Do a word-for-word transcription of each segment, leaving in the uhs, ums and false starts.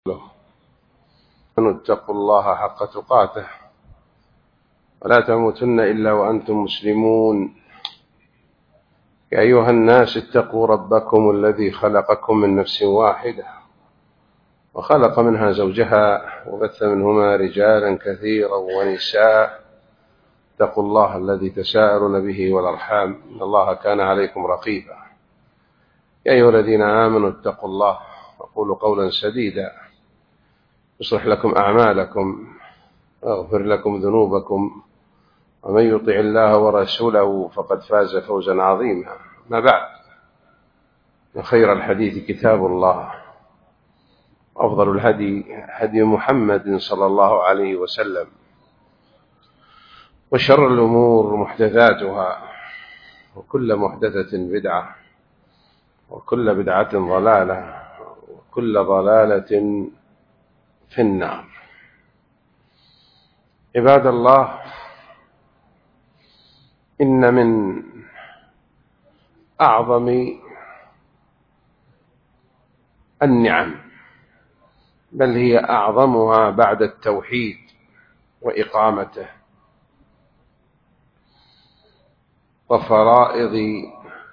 اتقوا الله حق تقاته ولا تموتن إلا وأنتم مسلمون. يا أيها الناس اتقوا ربكم الذي خلقكم من نفس واحدة وخلق منها زوجها وبث منهما رجالا كثيرا ونساء. اتقوا الله الذي تساءلون به والأرحام إن الله كان عليكم رقيبا. يا أيها الذين آمنوا اتقوا الله وقولوا قولا سديدا يصلح لكم أعمالكم ويغفر لكم ذنوبكم ومن يطع الله ورسوله فقد فاز فوزا عظيما. ما بعد، خير الحديث كتاب الله، أفضل الهدي هدي محمد صلى الله عليه وسلم، وشر الأمور محدثاتها وكل محدثة بدعة وكل بدعة ضلالة وكل ضلالة في النار. عباد الله، إن من أعظم النعم، بل هي أعظمها بعد التوحيد وإقامته وفرائض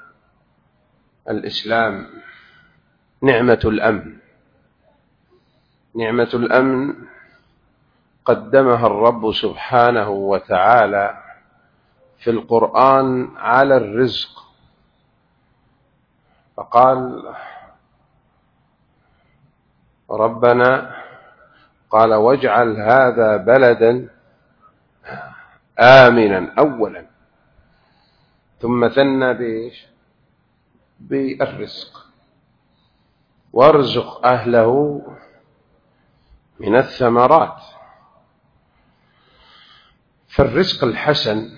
الإسلام، نعمة الأمن. نعمة الأمن قدمها الرب سبحانه وتعالى في القرآن على الرزق، فقال ربنا قال واجعل هذا بلدا آمنا أولا، ثم ثنى بإيش؟ بالرزق، وارزق أهله من الثمرات. فالرزق الحسن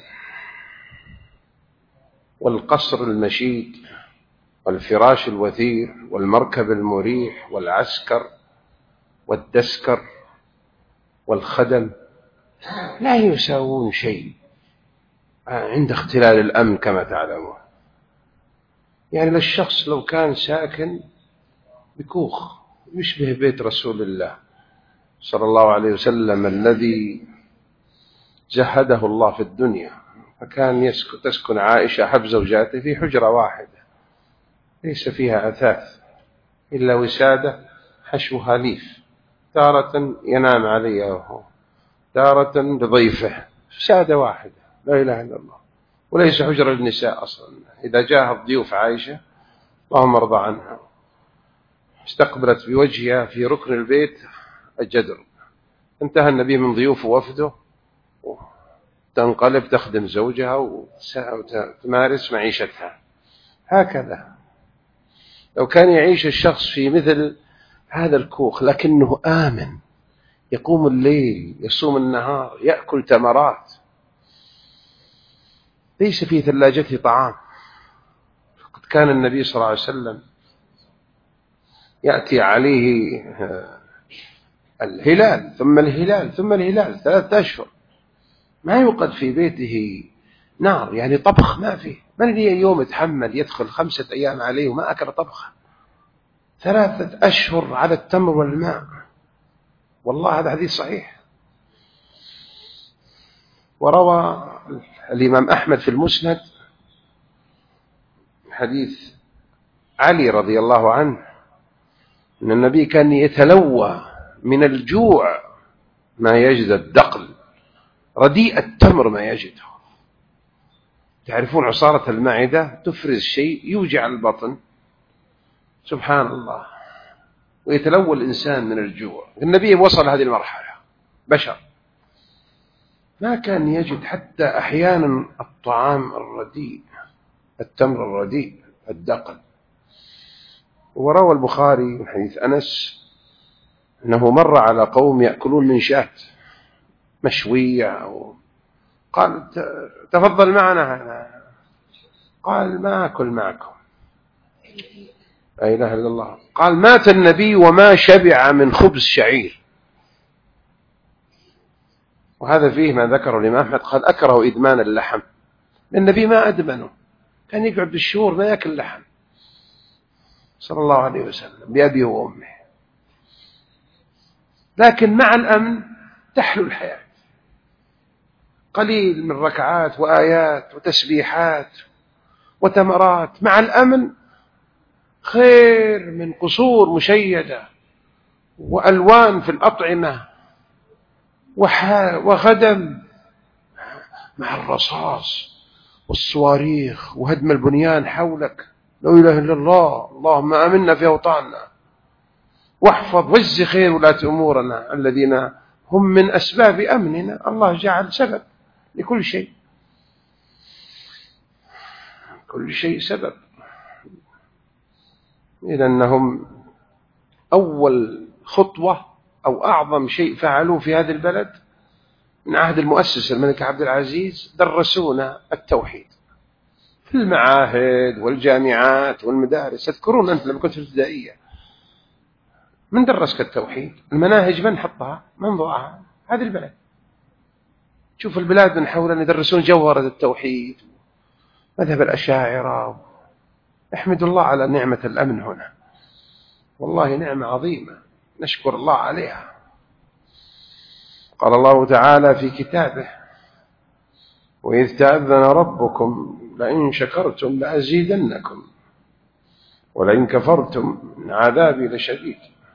والقصر المشيد والفراش الوثير والمركب المريح والعسكر والدسكر والخدم لا يساوون شيء عند اختلال الأمن كما تعلمون. يعني للشخص لو كان ساكن بكوخ يشبه بيت رسول الله صلى الله عليه وسلم الذي زهده الله في الدنيا، فكان تسكن عائشة حب زوجاته في حجرة واحدة ليس فيها أثاث إلا وسادة حشوها ليف، تارة ينام عليها تارة لضيفه، سادة واحدة لا إله إلا الله، وليس حجرة للنساء أصلا. إذا جاء الضيوف عائشة اللهم ارضى عنها استقبلت بوجهها في ركن البيت الجدر، انتهى النبي من ضيوف وفده تنقلب تخدم زوجها وتمارس معيشتها. هكذا لو كان يعيش الشخص في مثل هذا الكوخ لكنه آمن، يقوم الليل يصوم النهار يأكل تمرات، ليس في ثلاجته طعام. قد كان النبي صلى الله عليه وسلم يأتي عليه الهلال ثم الهلال ثم الهلال ثلاثة أشهر ما يوقد في بيته نار، يعني طبخ ما فيه. من اللي اليوم يتحمل يدخل خمسة أيام عليه وما أكل طبخة؟ ثلاثة أشهر على التمر والماء، والله هذا حديث صحيح. وروى الإمام أحمد في المسند حديث علي رضي الله عنه أن النبي كان يتلوى من الجوع ما يجد الدقل، رديء التمر ما يجده. تعرفون عصارة المعدة تفرز شيء يوجع البطن، سبحان الله، ويتلوى الإنسان من الجوع. النبي وصل هذه المرحلة، بشر ما كان يجد حتى أحيانا الطعام الرديء، التمر الرديء الدقل. وروى البخاري من حديث أنس أنه مر على قوم يأكلون من شاة مشوية، قال تفضل معنا، قال ما أكل معكم، لا إله إلا الله. قال مات النبي وما شبع من خبز شعير. وهذا فيه ما ذكره الإمام أحمد، قال أكره إدمان اللحم، النبي ما أدمنه، كان يقعد بالشهور ما يأكل لحم صلى الله عليه وسلم بأبيه وأمه. لكن مع الأمن تحلو الحياة. قليل من ركعات وآيات وتسبيحات وتمرات مع الأمن خير من قصور مشيدة وألوان في الأطعمة وخدم مع الرصاص والصواريخ وهدم البنيان حولك. لا إله إلا الله، اللهم آمنا في أوطاننا واحفظ واجز خير ولاة أمورنا الذين هم من أسباب أمننا. الله جعل سبب لكل شيء، كل شيء سبب. إذا أنهم أول خطوة أو أعظم شيء فعلوه في هذا البلد من عهد المؤسس الملك عبد العزيز درسونا التوحيد في المعاهد والجامعات والمدارس. تذكرون أنت لما كنت في الابتدائية من درسك التوحيد؟ المناهج من حطها؟ من ضعها؟ هذه البلد. شوف البلاد من حولنا يدرسون جوهرة التوحيد، مذهب الأشاعرة. احمد الله على نعمة الأمن هنا، والله نعمة عظيمة نشكر الله عليها. قال الله تعالى في كتابه: وإذ تأذن ربكم لئن شكرتم لأزيدنكم ولئن كفرتم إن عذابي لشديد.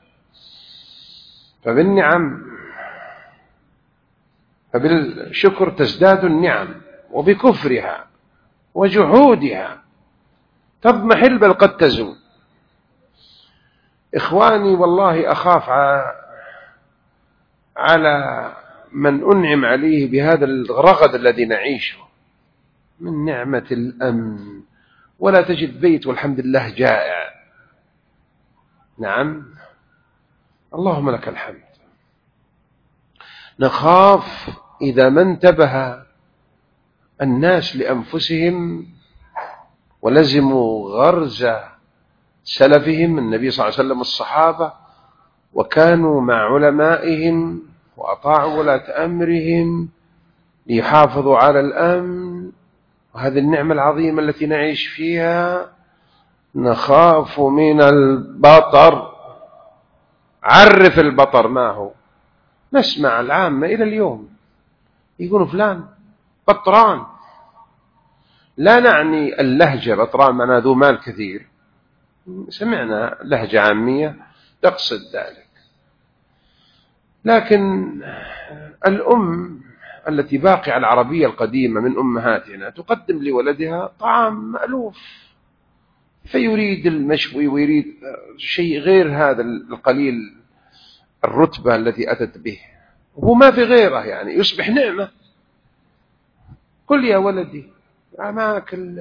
فبالنعم فبالشكر تزداد النعم، وبكفرها وجحودها تضمحل بل قد تزول. إخواني والله أخاف على من أنعم عليه بهذا الرغد الذي نعيشه من نعمة الأمن، ولا تجد بيت والحمد لله جائع. نعم، اللهم لك الحمد. نخاف إذا ما انتبه الناس لأنفسهم ولزموا غرز سلفهم النبي صلى الله عليه وسلم الصحابة، وكانوا مع علمائهم وأطاعوا ولاة أمرهم ليحافظوا على الأمن وهذه النعمة العظيمة التي نعيش فيها. نخاف من البطر. عرف البطر ما هو. نسمع العامة إلى اليوم يقولوا فلان بطران، لا نعني اللهجة بطران معناه ذو مال كثير، سمعنا لهجة عامية تقصد ذلك. لكن الأم التي باقي العربية القديمة من أمهاتنا تقدم لولدها طعام مألوف، فيريد المشوي ويريد شيء غير هذا القليل الرتبة التي أتت به، وهو ما في غيره، يعني يصبح نعمة. قل يا ولدي ما أكل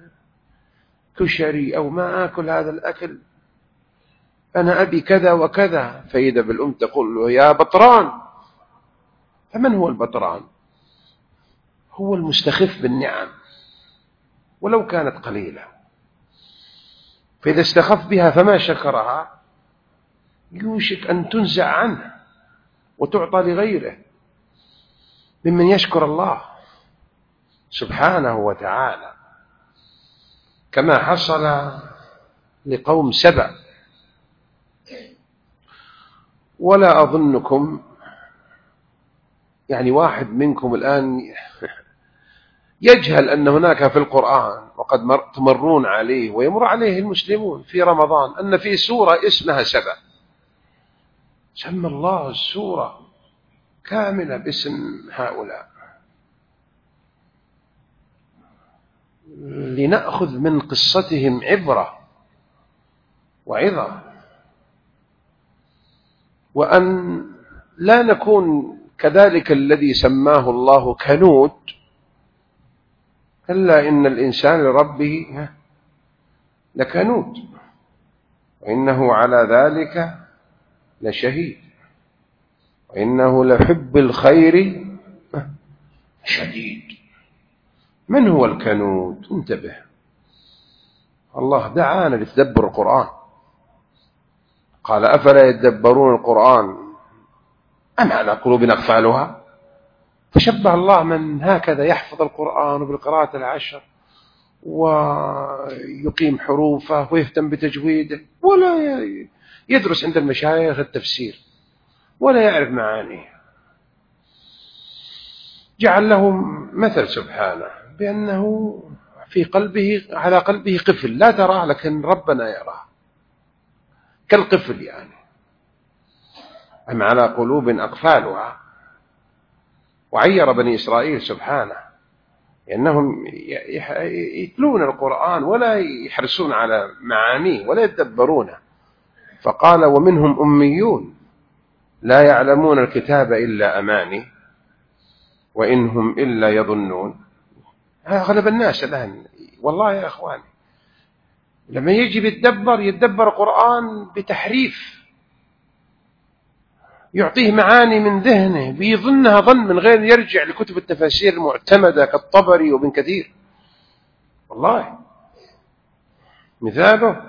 كشري أو ما أكل هذا الأكل، أنا أبي كذا وكذا، فإذا بالأم تقول له يا بطران. فمن هو البطران؟ هو المستخف بالنعم ولو كانت قليلة، فإذا استخف بها فما شكرها يوشك أن تنزع عنه وتعطى لغيره ممن يشكر الله سبحانه وتعالى، كما حصل لقوم سبأ. ولا أظنكم يعني واحد منكم الآن يجهل أن هناك في القرآن وقد تمرون عليه ويمر عليه المسلمون في رمضان أن في سورة اسمها سبأ. سمى الله السورة كاملة باسم هؤلاء لنأخذ من قصتهم عبرة وعظة، وأن لا نكون كذلك الذي سماه الله كنود. كلا إن الإنسان لربه لكنود وإنه على ذلك لشهيد وإنه لحب الخير شديد. من هو الكنود؟ انتبه، الله دعانا لتدبر القرآن، قال أفلا يتدبرون القرآن أم على قلوب أقفالها. فشبه الله من هكذا يحفظ القرآن بالقراءة العشر ويقيم حروفه ويهتم بتجويده ولا يدرس عند المشايخ التفسير ولا يعرف معانيه. جعل له مثل سبحانه بأنه في قلبه على قلبه قفل لا تراه لكن ربنا يراه، كالقفل يعني. أم على قلوب أقفالها. وعير بني إسرائيل سبحانه لأنهم يتلون القرآن ولا يحرصون على معانيه ولا يتدبرونه، فقال ومنهم أميون لا يعلمون الكتاب إلا أماني وإنهم إلا يظنون. أغلب الناس الآن والله يا أخواني لما يجي يتدبر يتدبر القرآن بتحريف، يعطيه معاني من ذهنه بيظنها ظن من غير يرجع لكتب التفاسير المعتمدة كالطبري وابن كثير. والله مثاله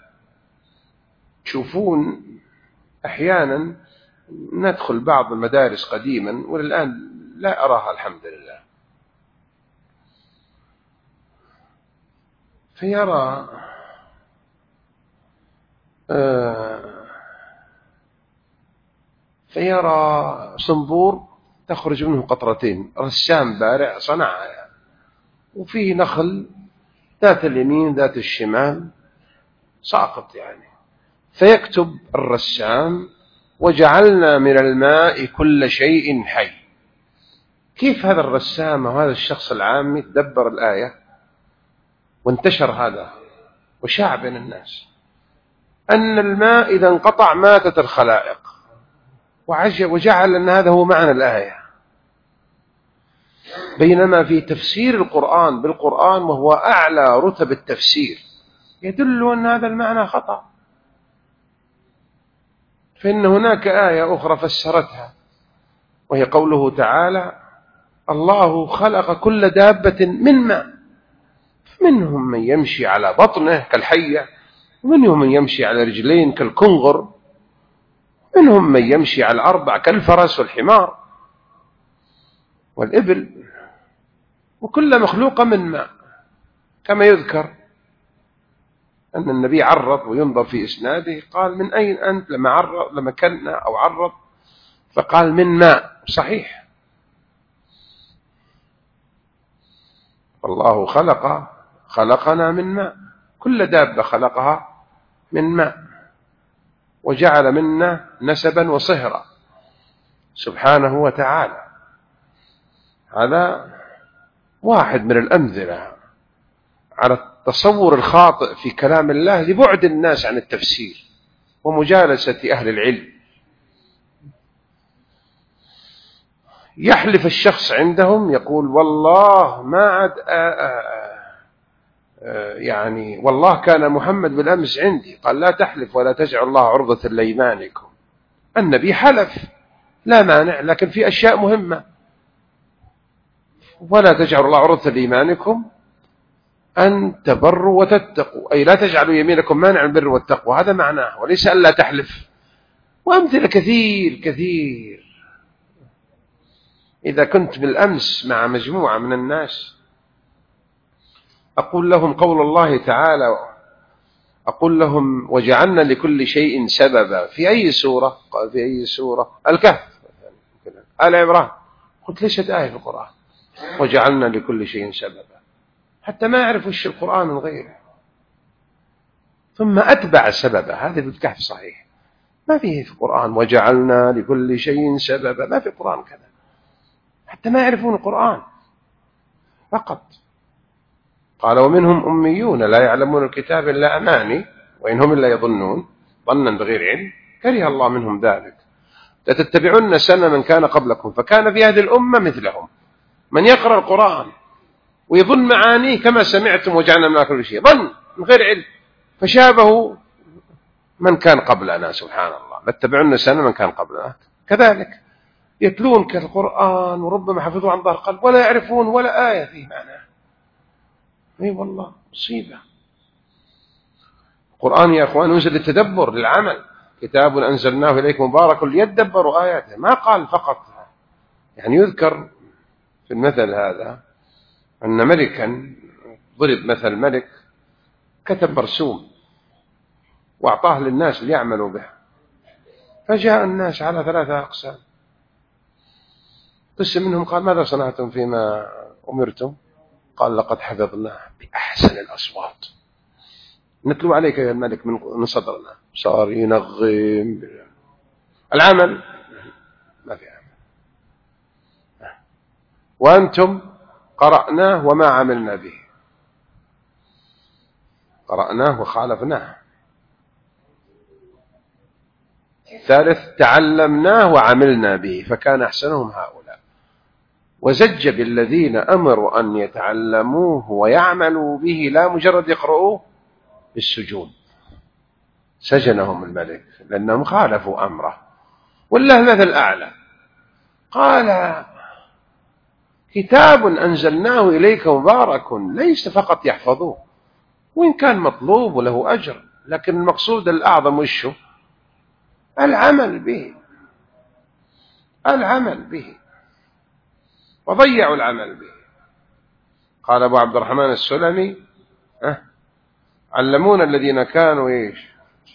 تشوفون أحيانا ندخل بعض المدارس قديما والآن لا أراها الحمد لله، فيرى آه فيرى صنبور تخرج منه قطرتين، رسام بارع صنعها يعني. وفيه نخل ذات اليمين ذات الشمال ساقط يعني، فيكتب الرسام وجعلنا من الماء كل شيء حي. كيف هذا الرسام وهذا الشخص العامي تدبر الآية وانتشر هذا وشاع بين الناس أن الماء إذا انقطع ماتت الخلائق، وجعل أن هذا هو معنى الآية، بينما في تفسير القرآن بالقرآن وهو أعلى رتب التفسير يدل أن هذا المعنى خطأ، فإن هناك آية أخرى فسرتها وهي قوله تعالى الله خلق كل دابة من ماء، منهم من يمشي على بطنه كالحية، ومنهم من يمشي على رجلين كالكنغر، منهم من يمشي على الأربع كالفرس والحمار والإبل، وكل مخلوقة من ماء. كما يذكر أن النبي عرض وينظر في إسناده قال من أين أنت لما عرض لما كنا أو عرض فقال من ماء، صحيح. الله خلق خلقنا من ماء، كل دابة خلقها من ماء، وجعل منا نسبا وصهرا سبحانه وتعالى. هذا واحد من الأمثلة على التصور الخاطئ في كلام الله لبعد الناس عن التفسير ومجالسة أهل العلم. يحلف الشخص عندهم يقول والله ما عاد يعني والله كان محمد بالأمس عندي، قال لا تحلف ولا تجعل الله عرضة لأيمانكم. النبي حلف لا مانع، لكن في أشياء مهمة، ولا تجعل الله عرضة لأيمانكم أن تبروا وتتقوا، أي لا تجعلوا يمينكم مانع البر والتقوى، هذا معناه، وليس أن لا تحلف. وأمثلة كثير كثير. إذا كنت بالأمس مع مجموعة من الناس أقول لهم قول الله تعالى، أقول لهم وجعلنا لكل شيء سببا، في أي سورة؟ قال في أي سورة؟ الكهف، آل عمران. قلت ليست آية في القرآن وجعلنا لكل شيء سببا، حتى ما أعرف وش القرآن من غيره. ثم أتبع سببا، هذا في الكهف صحيح، ما فيه في القرآن وجعلنا لكل شيء سببا، ما في القرآن كذا، حتى ما يعرفون القرآن فقط. قال ومنهم أميون لا يعلمون الكتاب إلا أماني وإنهم إلا يظنون ظنا بغير علم كره الله منهم ذلك. لتتبعون سنة من كان قبلكم، فكان في هذه الأمة مثلهم من يقرأ القرآن ويظن معانيه كما سمعتم وجعلنا من كل شيء، ظن من غير علم، فشابه من كان قبلنا. سبحان الله، لتتبعون سنة من كان قبلنا. كذلك يتلون كالقرآن وربما حفظوا عن ظهر قلب ولا يعرفون ولا آية فيه معناه. اي والله مصيبة. القرآن يا أخوان ينزل للتدبر للعمل، كتاب أنزلناه إليك مبارك ليدبروا آياته. ما قال فقط يعني. يذكر في المثل هذا أن ملكا ضرب مثل ملك كتب مرسوم وأعطاه للناس ليعملوا به، فجاء الناس على ثلاثة أقسام. قسم منهم قال ماذا صنعتم فيما أمرتم؟ قال لقد حفظناه بأحسن الأصوات، نتلو عليك يا الملك من صدرنا. صار ينغم. العمل ما في عمل. وأنتم قرأناه وما عملنا به، قرأناه وخالفناه. ثالث تعلمناه وعملنا به، فكان أحسنهم هؤلاء. وزج بالذين أمروا أن يتعلموه ويعملوا به لا مجرد يقرؤوه بالسجون. سجنهم الملك لأنهم خالفوا أمره. والله مثل أعلى، قال كتاب أنزلناه إليك مبارك ليس فقط يحفظوه، وإن كان مطلوب وله أجر، لكن المقصود الأعظم وشه؟ العمل به، العمل به، وضيعوا العمل به. قال أبو عبد الرحمن السلمي أه علمونا الذين كانوا إيش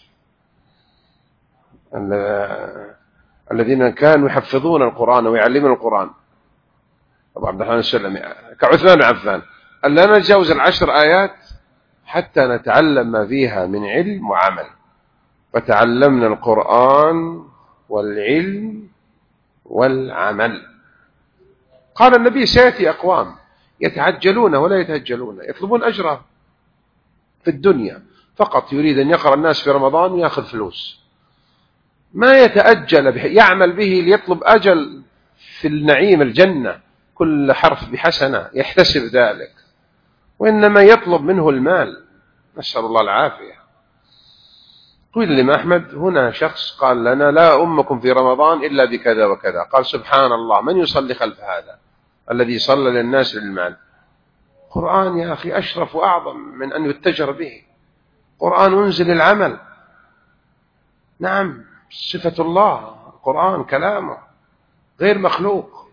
الذين كانوا يحفظون القرآن ويعلمون القرآن. أبو عبد الرحمن السلمي كعثمان بن عفان أن لا نتجاوز العشر آيات حتى نتعلم ما فيها من علم وعمل، فتعلمنا القرآن والعلم والعمل. قال النبي سيأتي أقوام يتعجلون ولا يتهجلون، يطلبون أجره في الدنيا فقط، يريد أن يقرأ الناس في رمضان ويأخذ فلوس، ما يتأجل به، يعمل به ليطلب أجل في النعيم الجنة، كل حرف بحسنة يحتسب ذلك، وإنما يطلب منه المال، نسأل الله العافية. قيل لما أحمد هنا شخص قال لنا لا أمكم في رمضان إلا بكذا وكذا، قال سبحان الله من يصلي خلف هذا الذي صلى للناس للمال؟ قرآن يا أخي أشرف وأعظم من أن يتجر به، قرآن أنزل العمل. نعم صفة الله، القرآن كلامه غير مخلوق.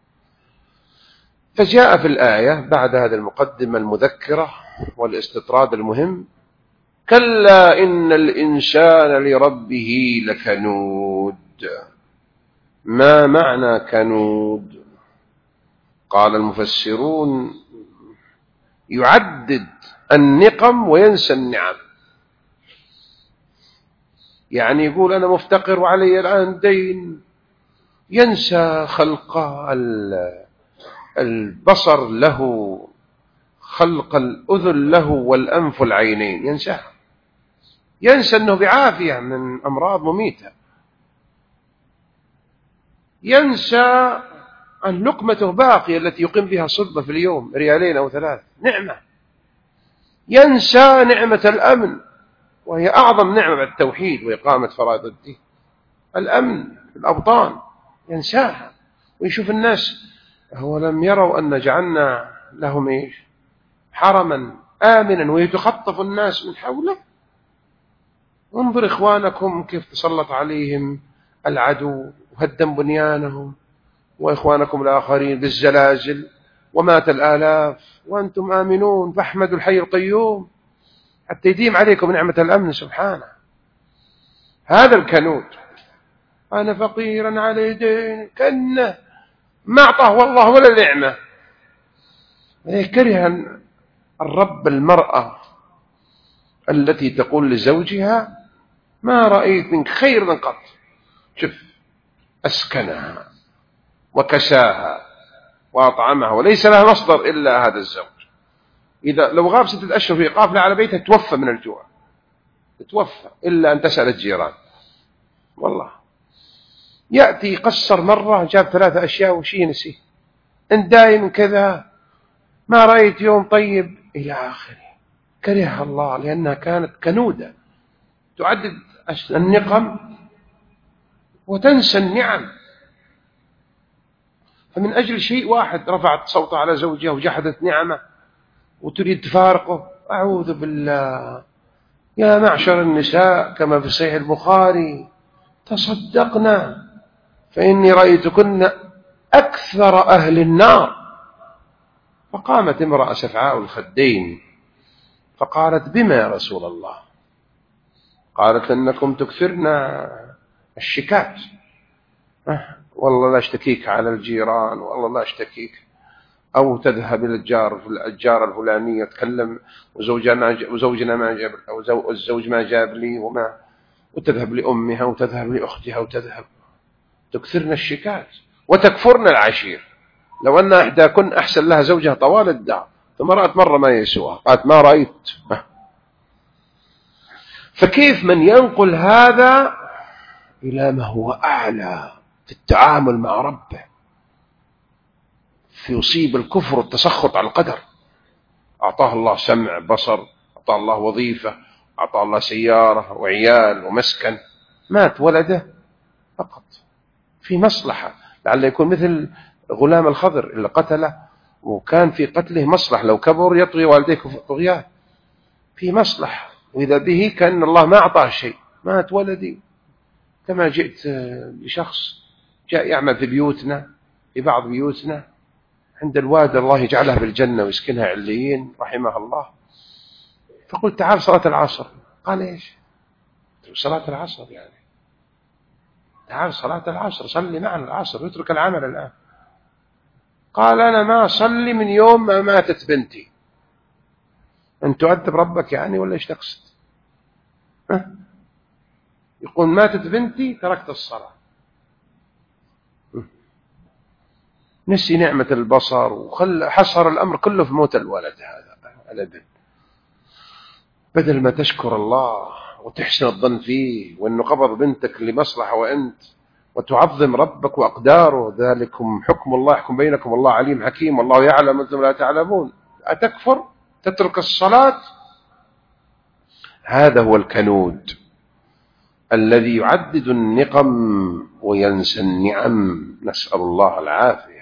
فجاء في الآية بعد هذه المقدمة المذكرة والاستطراد المهم: كلا إن الإنسان لربه لكنود. ما معنى كنود؟ قال المفسرون يعدد النقم وينسى النعم، يعني يقول أنا مفتقر وعلي الآن دين، ينسى خلق البصر له، خلق الأذن له والأنف العينين، ينسى ينسى أنه بعافية من أمراض مميتة، ينسى أن لقمته باقية التي يقيم بها صلبة في اليوم، ريالين أو ثلاث، نعمة. ينسى نعمة الأمن، وهي أعظم نعمة بعد التوحيد وإقامة فرائض الدين، الأمن في الأوطان ينساها. ويشوف الناس، هو لم يروا أن جعلنا لهم إيش حرما آمنا ويتخطف الناس من حوله؟ انظر إخوانكم كيف تسلط عليهم العدو وهدم بنيانهم، وإخوانكم الآخرين بالزلازل ومات الآلاف وأنتم آمنون، فاحمدوا الحي القيوم حتى يديم عليكم نعمة الأمن سبحانه. هذا الكنود. أنا فقيرا على دين، كأنه ما أعطاه والله ولا نعمة. كره الرب المرأة التي تقول لزوجها ما رأيت منك خير قط، شوف أسكنها وكساها وأطعمها، وليس لها مصدر إلا هذا الزوج. إذا لو غاب ستة أشهر في قافلة على بيتها توفى من الجوع، توفى إلا أن تسأل الجيران. والله يأتي قصر مرة جاب ثلاثة أشياء وشي نسي، إن دايم كذا ما رأيت يوم طيب إلى آخره. كرهها الله لأنها كانت كنودة، تعدد النقم وتنسى النعم. فمن أجل شيء واحد رفعت صوتها على زوجها وجحدت نعمه وتريد تفارقه. أعوذ بالله. يا معشر النساء كما في صحيح البخاري تصدقنا فإني رأيتكن أكثر أهل النار. فقامت امرأة سفعاء الخدين فقالت بما يا رسول الله؟ قالت أنكم تكثرنا الشكات، أه والله لا اشتكيك على الجيران، والله لا اشتكيك، أو تذهب إلى الجار الجارة الفلانية تكلم وزوجنا وزوجنا ما جاب، أو الزوج ما جاب لي وما، وتذهب لأمها وتذهب لأختها وتذهب، تكثرن الشكات وتكفرن العشير. لو أن إحداكن أحسن لها زوجها طوال الدار ثم رأت مرة ما يسوها قالت ما رأيت. فكيف من ينقل هذا إلى ما هو أعلى في التعامل مع ربه، في يصيب الكفر والتسخط على القدر؟ أعطاه الله سمع بصر، أعطاه الله وظيفة، أعطاه الله سيارة وعيال ومسكن، مات ولده فقط في مصلحة، لعل يكون مثل غلام الخضر اللي قتله وكان في قتله مصلح، لو كبر يطغي والديك طغيان، في مصلحة، وإذا به كأن الله ما أعطاه شيء، مات ولدي. كما جئت بشخص جاء يعمل في بيوتنا، في بعض بيوتنا عند الواد الله يجعلها بالجنة ويسكنها عليين رحمه الله، فقلت تعال صلاة العصر. قال ايش؟ صلاة العصر يعني تعال صلاة العصر صلي معنا العصر واترك العمل الآن. قال أنا ما أصلي من يوم ما ماتت بنتي. أن تؤدب ربك يعني ولا ايش تقصد؟ أه؟ يقول ماتت بنتي تركت الصلاة. نسي نعمة البصر وخل حصر الأمر كله في موت الولد هذا الابن، بدل ما تشكر الله وتحسن الظن فيه وأنه قبض بنتك لمصلحة وأنت وتعظم ربك وأقداره، ذلكم حكم الله يحكم بينكم والله عليم حكيم والله يعلم أنتم لا تعلمون. أتكفر تترك الصلاة؟ هذا هو الكنود الذي يعدد النقم وينسى النعم، نسأل الله العافية.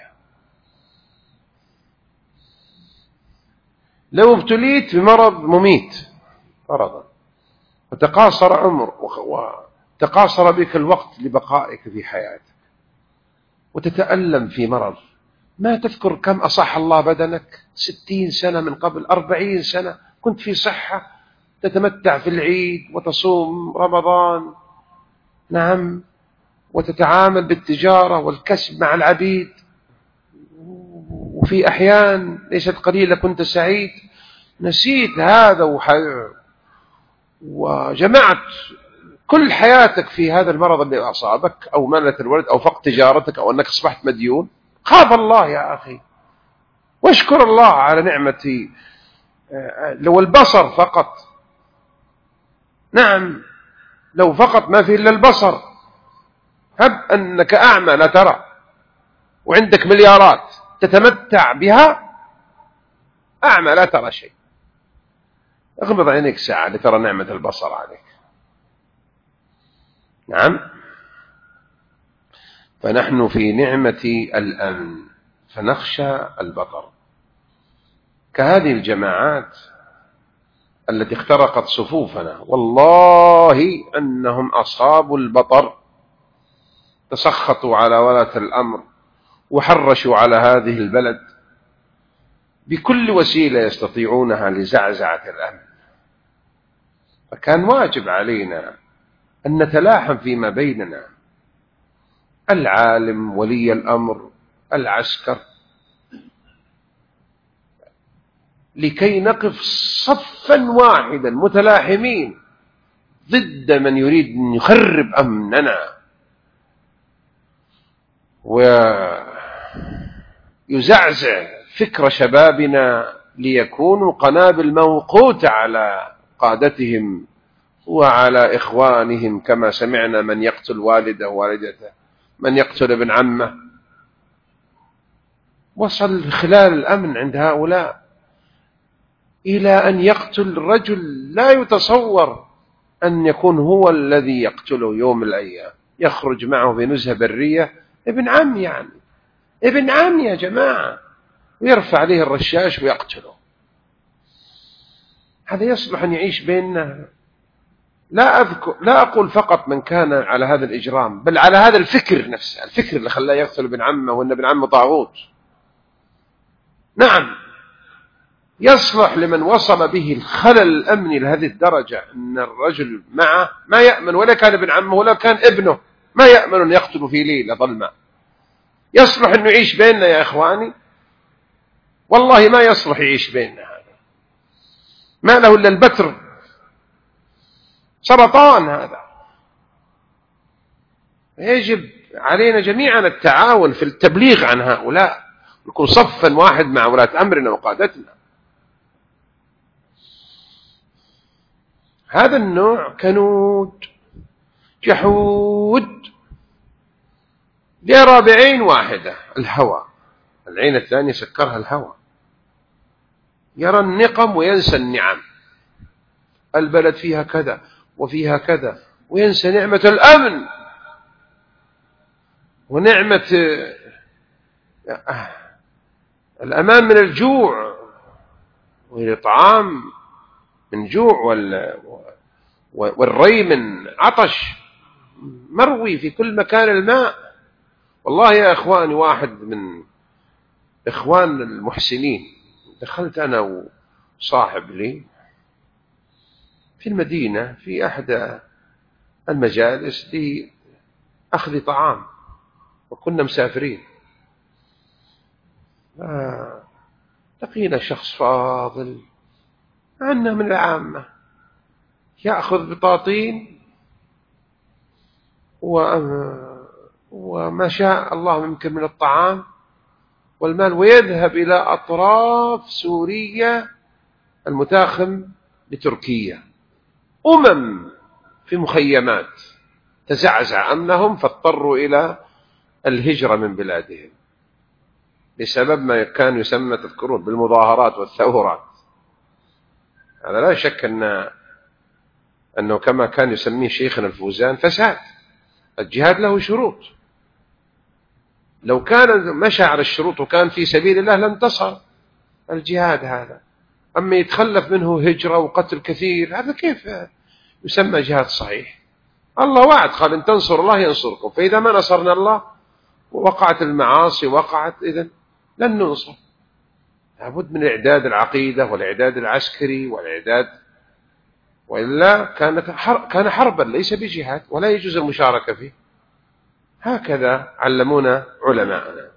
لو ابتليت بمرض مميت مرضا وتقاصر عمر وتقاصر بك الوقت لبقائك في حياتك وتتألم في مرض، ما تذكر كم أصح الله بدنك؟ ستين سنة من قبل، أربعين سنة كنت في صحة، تتمتع في العيد وتصوم رمضان، نعم، وتتعامل بالتجارة والكسب مع العبيد، وفي أحيان ليست قليلة كنت سعيد. نسيت هذا وجمعت كل حياتك في هذا المرض اللي أصابك، أو مالت الولد، أو فقد تجارتك، أو أنك أصبحت مديون. خاف الله يا أخي واشكر الله على نعمتي. لو البصر فقط، نعم، لو فقط ما في إلا البصر، هب أنك أعمى لا ترى وعندك مليارات تتمتع بها، أعمى لا ترى شيء، اغمض عينيك ساعة لترى نعمة البصر عليك. نعم، فنحن في نعمة الأمن فنخشى البطر، كهذه الجماعات التي اخترقت صفوفنا، والله أنهم أصاب البطر، تسخطوا على ولاة الأمر وحرشوا على هذه البلد بكل وسيلة يستطيعونها لزعزعة الأمن. فكان واجب علينا أن نتلاحم فيما بيننا، العالم، ولي الأمر، العسكر، لكي نقف صفا واحدا متلاحمين ضد من يريد أن يخرب أمننا ويزعزع فكر شبابنا ليكونوا قنابل موقوتة على قادتهم وعلى إخوانهم، كما سمعنا من يقتل والده ووالدته، من يقتل ابن عمه. وصل خلال الأمن عند هؤلاء إلى أن يقتل رجل لا يتصور أن يكون هو الذي يقتله يوم من الأيام، يخرج معه في نزهة برية، ابن عم يعني، ابن عم يا جماعة، ويرفع عليه الرشاش ويقتله. هذا يصلح أن يعيش بيننا؟ لا أذكر، لا أقول فقط من كان على هذا الإجرام، بل على هذا الفكر نفسه، الفكر اللي خلاه يقتل ابن عمه وأن ابن عمه طاغوت. نعم، يصلح لمن وصل به الخلل الأمني لهذه الدرجة أن الرجل معه ما يأمن، ولا كان ابن عمه ولا كان ابنه، ما يأمن أن يقتل في ليلة ظلماء. يصلح أنه يعيش بيننا يا إخواني؟ والله ما يصلح يعيش بيننا، هذا ما له إلا البتر، سرطان هذا. يجب علينا جميعا التعاون في التبليغ عن هؤلاء، نكون صفا واحد مع ولاة أمرنا وقادتنا. هذا النوع كنود جحود، يرى بعين واحدة الهوى، العين الثانية سكرها الهوى. يرى النقم وينسى النعم، البلد فيها كذا وفيها كذا، وينسى نعمة الأمن ونعمة الأمان من الجوع، والإطعام من جوع، والري من عطش، مروي في كل مكان الماء. والله يا إخواني، واحد من إخوان المحسنين دخلت أنا وصاحب لي في المدينة في أحد المجالس لأخذ طعام، وكنا مسافرين. آه. لقينا شخص فاضل عنا من العامة يأخذ بطاطين وما شاء الله ممكن من الطعام والمال، ويذهب إلى أطراف سوريا المتاخم لتركيا، أمم في مخيمات تزعزع أمنهم فاضطروا إلى الهجرة من بلادهم بسبب ما كان يسمى تذكرون بالمظاهرات والثورات. هذا لا شك أن أنه كما كان يسميه شيخنا الفوزان فساد. الجهاد له شروط، لو كان مشى على الشروط وكان في سبيل الله لانتصر الجهاد هذا. أما يتخلف منه هجرة وقتل كثير، هذا كيف يسمى جهاد صحيح؟ الله وعد قال إن تنصر الله ينصركم، فإذا ما نصرنا الله ووقعت المعاصي وقعت، إذن لن ننصر. لابد من إعداد العقيدة والإعداد العسكري والإعداد، وإلا كانت حرب، كان حربا ليس بجهاد ولا يجوز المشاركة فيه. هكذا علمونا علماءنا.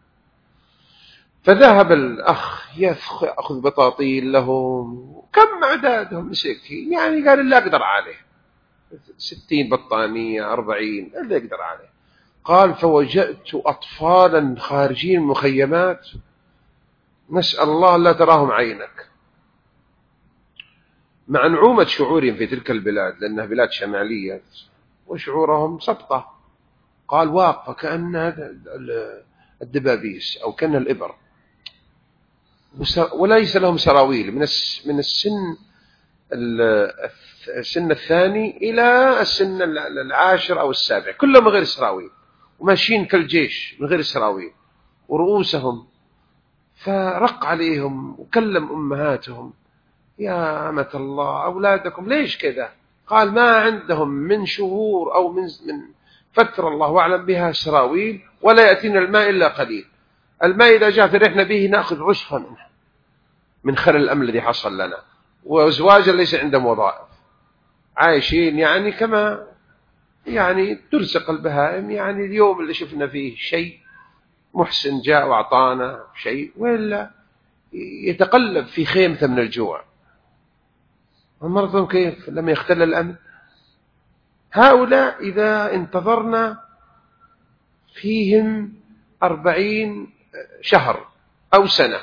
فذهب الأخ يأخذ بطاطين لهم، كم أعدادهم مسكين، يعني قال اللي أقدر عليه ستين بطانية أربعين اللي أقدر عليه. قال فوجدت أطفالا خارجين مخيمات نسأل الله لا تراهم عينك، مع نعومة شعورهم في تلك البلاد لأنها بلاد شمالية وشعورهم سبطة. قال واقفة كأنها الدبابيس أو كأنها الإبر، وليس لهم سراويل من من السن السن الثاني إلى السن العاشر أو السابع، كلهم غير سراويل، وماشيين كالجيش من غير سراويل، ورؤوسهم. فرق عليهم وكلم أمهاتهم يا أمة الله أولادكم ليش كذا؟ قال ما عندهم من شهور أو من من فترة الله أعلم بها سراويل، ولا يأتينا الماء إلا قليل. الماء إذا جاء فرحنا به نأخذ رشفة منه من خلل الأمن الذي حصل لنا، وزواجا ليس عندهم وظائف، عايشين يعني كما يعني ترزق البهائم. يعني اليوم اللي شفنا فيه شيء محسن جاء وأعطانا شيء، وإلا يتقلب في خيمة من الجوع. ومرضهم كيف لم يختل الأمن؟ هؤلاء إذا انتظرنا فيهم أربعين شهر أو سنة،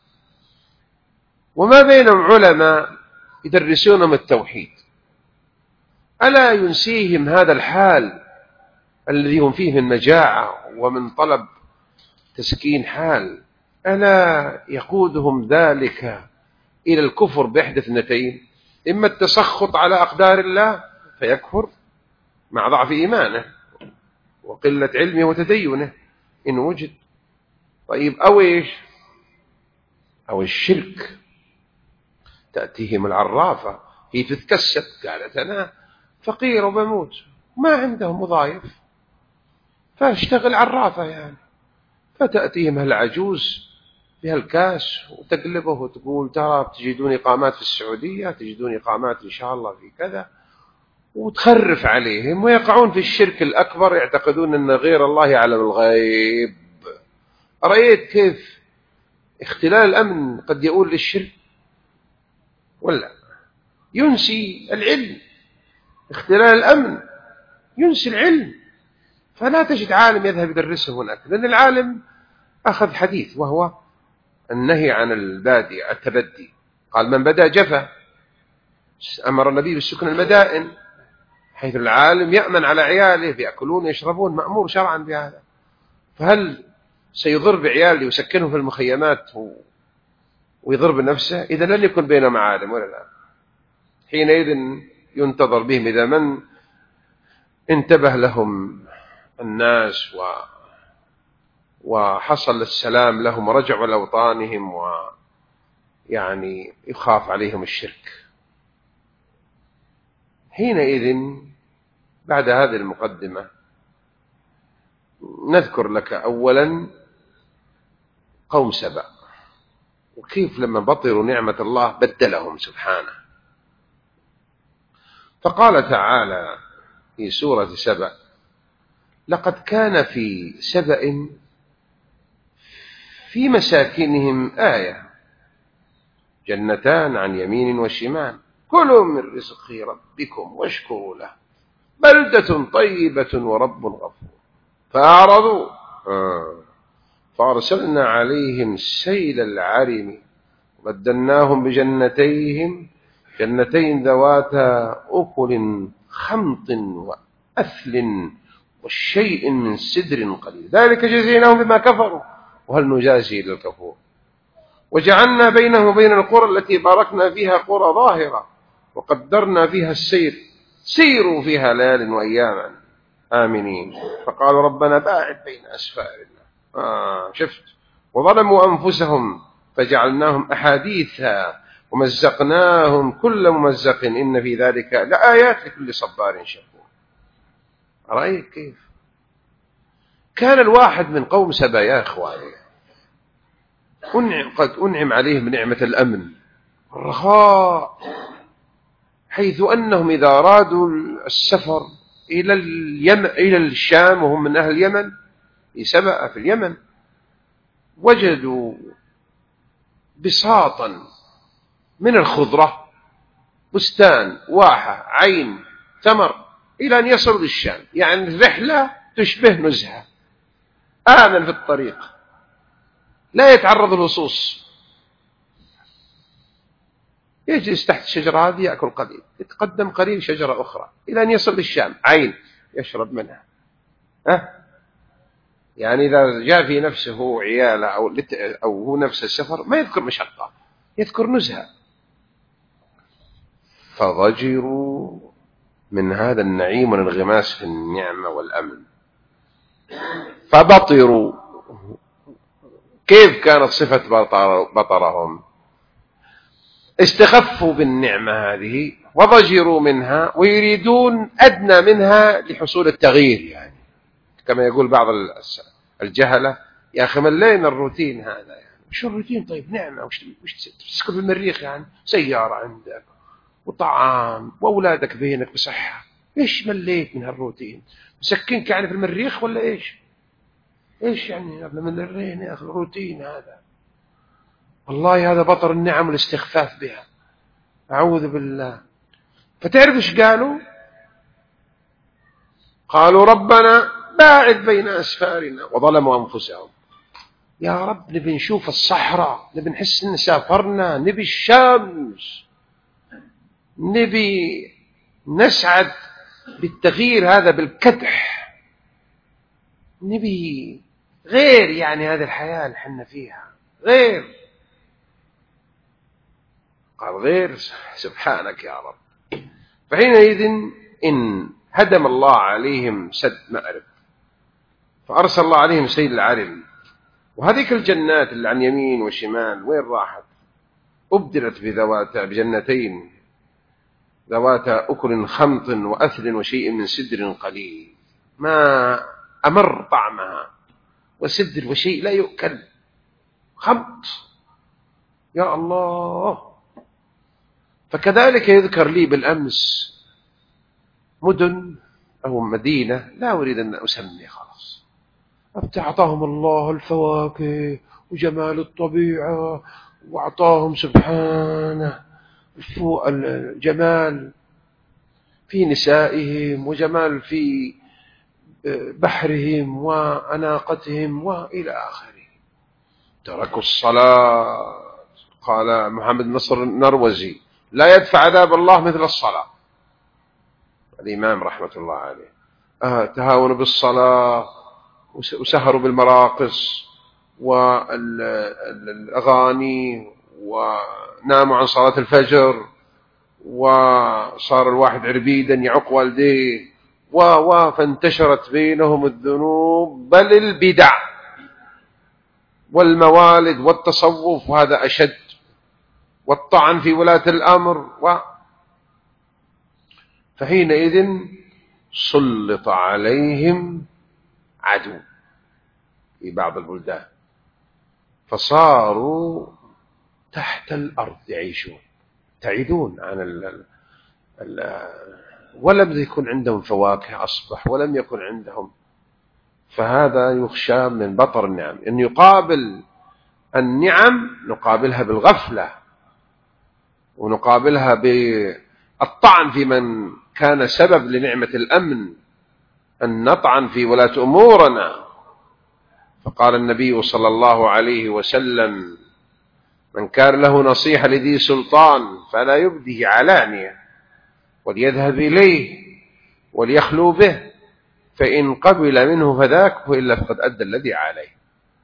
وما بينهم علماء يدرسونهم التوحيد، ألا ينسيهم هذا الحال الذي هم فيه من مجاعة ومن طلب تسكين حال؟ ألا يقودهم ذلك إلى الكفر بإحدى اثنتين: إما التسخط على أقدار الله فيكفر مع ضعف إيمانه وقلة علمه وتدينه إن وجد، طيب، أو إيش؟ أو الشرك. تأتيهم العرافة هي تتكسب، قالت أنا فقير وبموت ما عندهم وظائف فاشتغل عرافة يعني، فتأتيهم هالعجوز بهالكاس وتقلبه وتقول ترى تجدون إقامات في السعودية، تجدون إقامات إن شاء الله في كذا، وتخرف عليهم ويقعون في الشرك الأكبر، يعتقدون أن غير الله يعلم الغيب. رأيت كيف اختلال الأمن قد يؤول للشرك؟ ولا ينسي العلم. اختلال الأمن ينسي العلم. فلا تجد عالم يذهب يدرسه هناك، لأن العالم أخذ حديث وهو النهي عن البادي التبدي. قال من بدأ جفا. أمر النبي بالسكن المدائن، حيث العالم يأمن على عياله بيأكلون يشربون، مأمور شرعا بهذا. فهل سيضر بعياله ويسكنهم في المخيمات ويضر بنفسه؟ إذا لن يكون بينهم عالم ولا لا. حينئذ ينتظر بهم إذا من انتبه لهم الناس و وحصل السلام لهم ورجعوا لأوطانهم، ويعني يخاف عليهم الشرك. حينئذ بعد هذه المقدمة نذكر لك أولا قوم سبأ، وكيف لما بطروا نعمة الله بدلهم سبحانه. فقال تعالى في سورة سبأ: لقد كان في سبأ في مساكنهم آية، جنتان عن يمين وشمال، كلوا من رزق ربكم واشكروا له، بلدة طيبة ورب غفور. فأعرضوا آه. فأرسلنا عليهم سيل العرم وبدلناهم بجنتيهم جنتين ذواتا أكل خمط وأثل والشيء من سدر قليل، ذلك جزيناهم بما كفروا وهل نجازي إلا الكفور. وجعلنا بينهم وبين القرى التي باركنا فيها قرى ظاهرة وقدرنا فيها السير، سيروا فيها ليال وأياما آمنين. فقالوا ربنا باعد بين أسفارنا. آه شفت. وظلموا أنفسهم فجعلناهم أحاديثا ومزقناهم كل ممزق إن في ذلك لآيات لكل صبار شكور. رأيت كيف كان الواحد من قوم سبأ يا إخواني قد أنعم عليهم بنعمة الأمن والرخاء، حيث أنهم إذا أرادوا السفر إلى اليمن إلى الشام وهم من أهل اليمن، في سبأ في اليمن، وجدوا بساطا من الخضرة، بستان، واحة، عين، تمر، إلى أن يصلوا للشام. يعني الرحلة تشبه نزهة، آمن في الطريق، لا يتعرض للصوص، يجلس تحت الشجرة هذه يأكل قليل، يتقدم قليل شجرة أخرى إلى أن يصل للشام، عين يشرب منها. أه؟ يعني إذا جاء في نفسه عياله أو, أو هو نفس السفر ما يذكر مشقة، يذكر نزهة. فضجروا من هذا النعيم والانغماس في النعمة والأمن، فبطروا. كيف كانت صفة بطرهم؟ استخفوا بالنعمة هذه وضجروا منها ويريدون أدنى منها لحصول التغيير. يعني كما يقول بعض الجهلة: يا أخي ملينا الروتين هذا، يعني شو الروتين؟ طيب نعمة، وش تسكن في المريخ؟ يعني سيارة عندك وطعام وأولادك بينك بصحة، إيش مليت من هالروتين؟ مسكنك يعني في المريخ ولا إيش؟ إيش يعني قبل من الرين يا أخي الروتين هذا؟ والله هذا بطر النعم والاستخفاف بها، أعوذ بالله. فتعرف إيش قالوا؟ قالوا ربنا باعد بين أسفارنا، وظلموا أنفسهم. يا رب نبي نشوف الصحراء، نبي نحس إن سافرنا، نبي الشمس، نبي نسعد بالتغيير هذا بالكدح، نبي غير يعني هذه الحياة اللي حنا فيها غير. قال غير سبحانك يا رب. فحينئذ إن هدم الله عليهم سد مأرب، فأرسل الله عليهم سيل العرم، وهذيك الجنات اللي عن يمين وشمال وين راحت؟ أبدلت بذواتا بجنتين ذواتا أكل خمط وأثل وشيء من سدر قليل، ما أمر طعمها، وسدر وشيء لا يؤكل، خمط، يا الله. فكذلك يذكر لي بالأمس مدن أو مدينة لا أريد أن أسمي خلاص، أعطاهم الله الفواكه وجمال الطبيعة، وأعطاهم سبحانه الجمال في نسائهم وجمال في بحرهم وأناقتهم وإلى آخره. تركوا الصلاة. قال محمد نصر النروزي: لا يدفع عذاب الله مثل الصلاة. الإمام رحمة الله عليه آه تهاونوا بالصلاة وسهروا بالمراقص والأغاني وناموا عن صلاة الفجر، وصار الواحد عربيدا يعق والديه و و فانتشرت بينهم الذنوب بل البدع والموالد والتصوف، وهذا أشد، والطعن في ولاة الأمر و... فحينئذ سلط عليهم عدو في بعض البلدان، فصاروا تحت الأرض يعيشون تعيدون عن ال ال ولم يكن عندهم فواكه أصبح، ولم يكن عندهم. فهذا يخشى من بطر النعم، أن يقابل النعم نقابلها بالغفلة، ونقابلها بالطعن في من كان سبب لنعمة الأمن، أن نطعن في ولاة أمورنا. فقال النبي صلى الله عليه وسلم: من كان له نصيحة لذي سلطان فلا يبديه علانية، وليذهب إليه وليخلو به، فإن قبل منه فذاك، وإلا فقد أدى الذي عليه.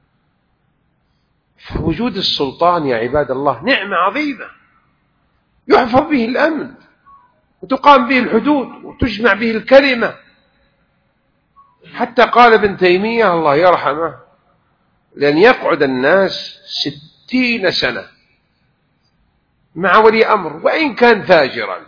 فوجود السلطان يا عباد الله نعمة عظيمة يحفظ به الأمن، وتقام به الحدود، وتجمع به الكلمة. حتى قال ابن تيمية الله يرحمه: لأن يقعد الناس ستين سنة مع ولي أمر وإن كان فاجرا،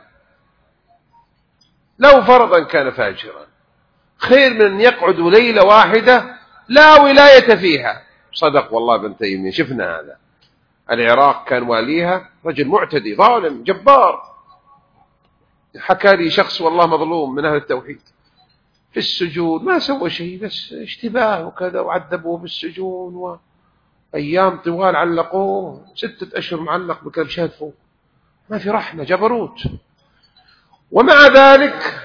لو فرضا كان فاجرا، خير من أن يقعدوا ليلة واحدة لا ولاية فيها. صدق والله ابن تيمية، شفنا هذا. العراق كان واليها رجل معتدي ظالم جبار، حكى لي شخص والله مظلوم من أهل التوحيد في السجون، ما سوى شيء بس اشتباه وكذا، وعذبوه بالسجون وأيام طوال علقوه، ستة أشهر معلق بكبشات فوق، ما في رحمة، جبروت. ومع ذلك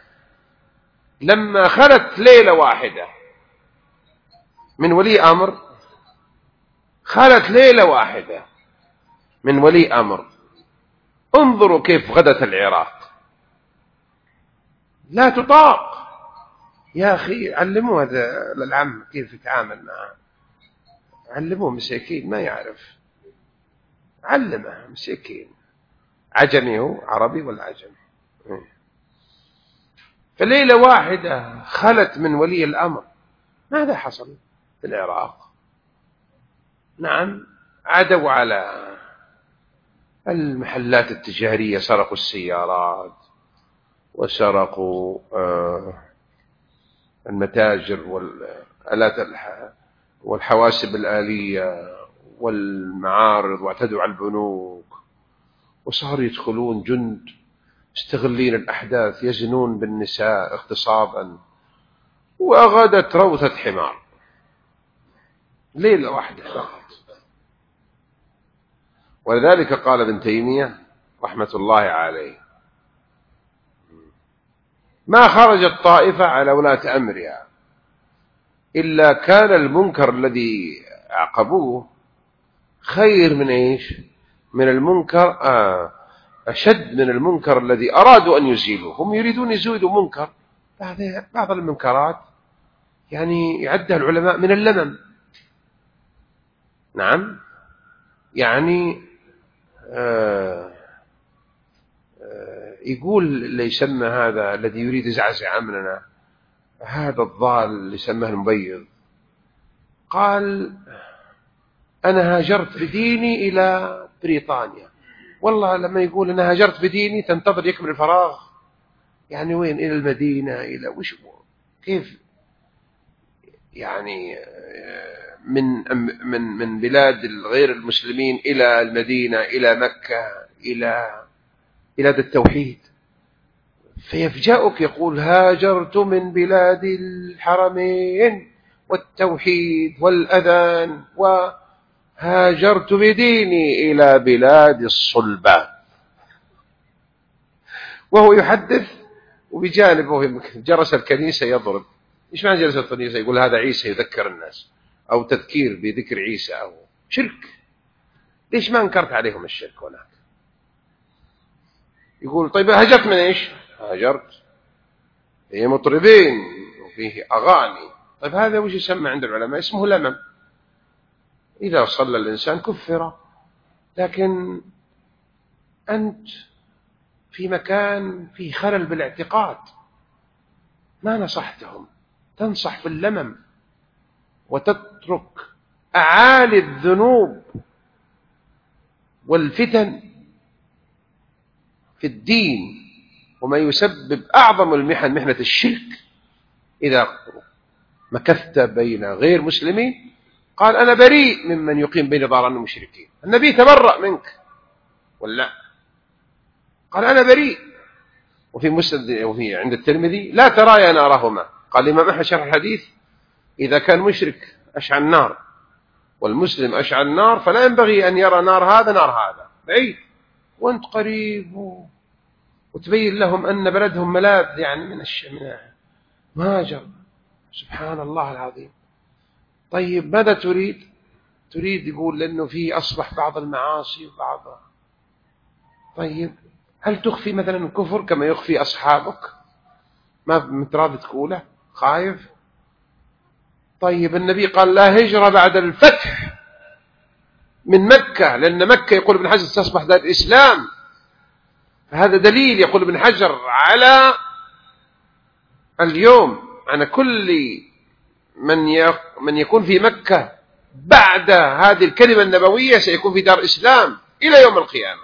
لما خلت ليلة واحدة من ولي أمر، خلت ليلة واحدة من ولي أمر، انظروا كيف غدت العراق، لا تطاق. يا أخي علموه هذا للعم كيف يتعامل معه، علموه مساكين ما يعرف، علمه مساكين، عجمي هو عربي ولا عجمي. فليلة واحدة خلت من ولي الأمر. ماذا حصل في العراق؟ نعم، عدوا على المحلات التجارية، سرقوا السيارات وسرقوا المتاجر والآلات والحواسب الآلية والمعارض، واعتدوا على البنوك، وصاروا يدخلون جند مستغلين الأحداث، يزنون بالنساء اغتصابا، وغدت روثة حمار ليلة واحدة فقط. ولذلك قال ابن تيمية رحمة الله عليه: ما خرجت طائفة على ولاة أمرها إلا كان المنكر الذي عقبوه خير من إيش؟ من المنكر آه أشد من المنكر الذي أرادوا أن يزيلوه. هم يريدون يزيلوا منكر، بعض المنكرات يعني يعدها العلماء من اللمم. نعم، يعني آه آه يقول اللي يسمى هذا الذي يريد يزعزع أمننا، هذا الضال اللي يسمى المبيض، قال: أنا هاجرت بديني إلى بريطانيا. والله لما يقول أنا هاجرت بديني تنتظر يكمل الفراغ، يعني وين؟ إلى المدينة، إلى وش، كيف يعني من من من بلاد غير المسلمين إلى المدينة، إلى مكة، إلى بلاد التوحيد. فيفجأك يقول هاجرت من بلاد الحرمين والتوحيد والأذان وهاجرت بديني إلى بلاد الصلبان، وهو يحدث وبجانبه جرس الكنيسة يضرب. إيش معنى جرس الكنيسة؟ يقول هذا عيسى يذكر الناس، أو تذكير بذكر عيسى، أو شرك. ليش ما انكرت عليهم الشرك هناك؟ يقول طيب هاجرت من إيش؟ هاجرت فيه مطربين وفيه أغاني. طيب هذا وش يسمى عند العلماء؟ اسمه لمم. إذا صلى الإنسان كفر، لكن أنت في مكان فيه خلل بالاعتقاد، ما نصحتهم، تنصح باللمم وتترك أعالي الذنوب والفتن في الدين وما يسبب أعظم المحن محنة الشرك. إذا مكثت بين غير مسلمين قال أنا بريء ممن يقيم بين ظهران المشركين. النبي تبرأ منك ولا؟ قال أنا بريء. وفي مسند وفي عند الترمذي لا ترايا نارهما. قال الإمام أحمد شرح الحديث إذا كان مشرك أشعل النار والمسلم أشعل النار فلا ينبغي أن يرى نار هذا نار هذا، بعيد وأنت قريب، وتبين لهم أن بلدهم ملاذ يعني من الشمال مهاجر. سبحان الله العظيم. طيب ماذا تريد؟ تريد يقول لأنه في أصبح بعض المعاصي وبعض. طيب هل تخفي مثلا الكفر كما يخفي أصحابك؟ ما متراضي تقوله؟ خايف؟ طيب النبي قال لا هجرة بعد الفتح من مكة، لأن مكة يقول ابن حجر تصبح دار الإسلام. هذا دليل يقول ابن حجر على اليوم على كل من من يكون في مكة بعد هذه الكلمة النبوية سيكون في دار إسلام إلى يوم القيامة.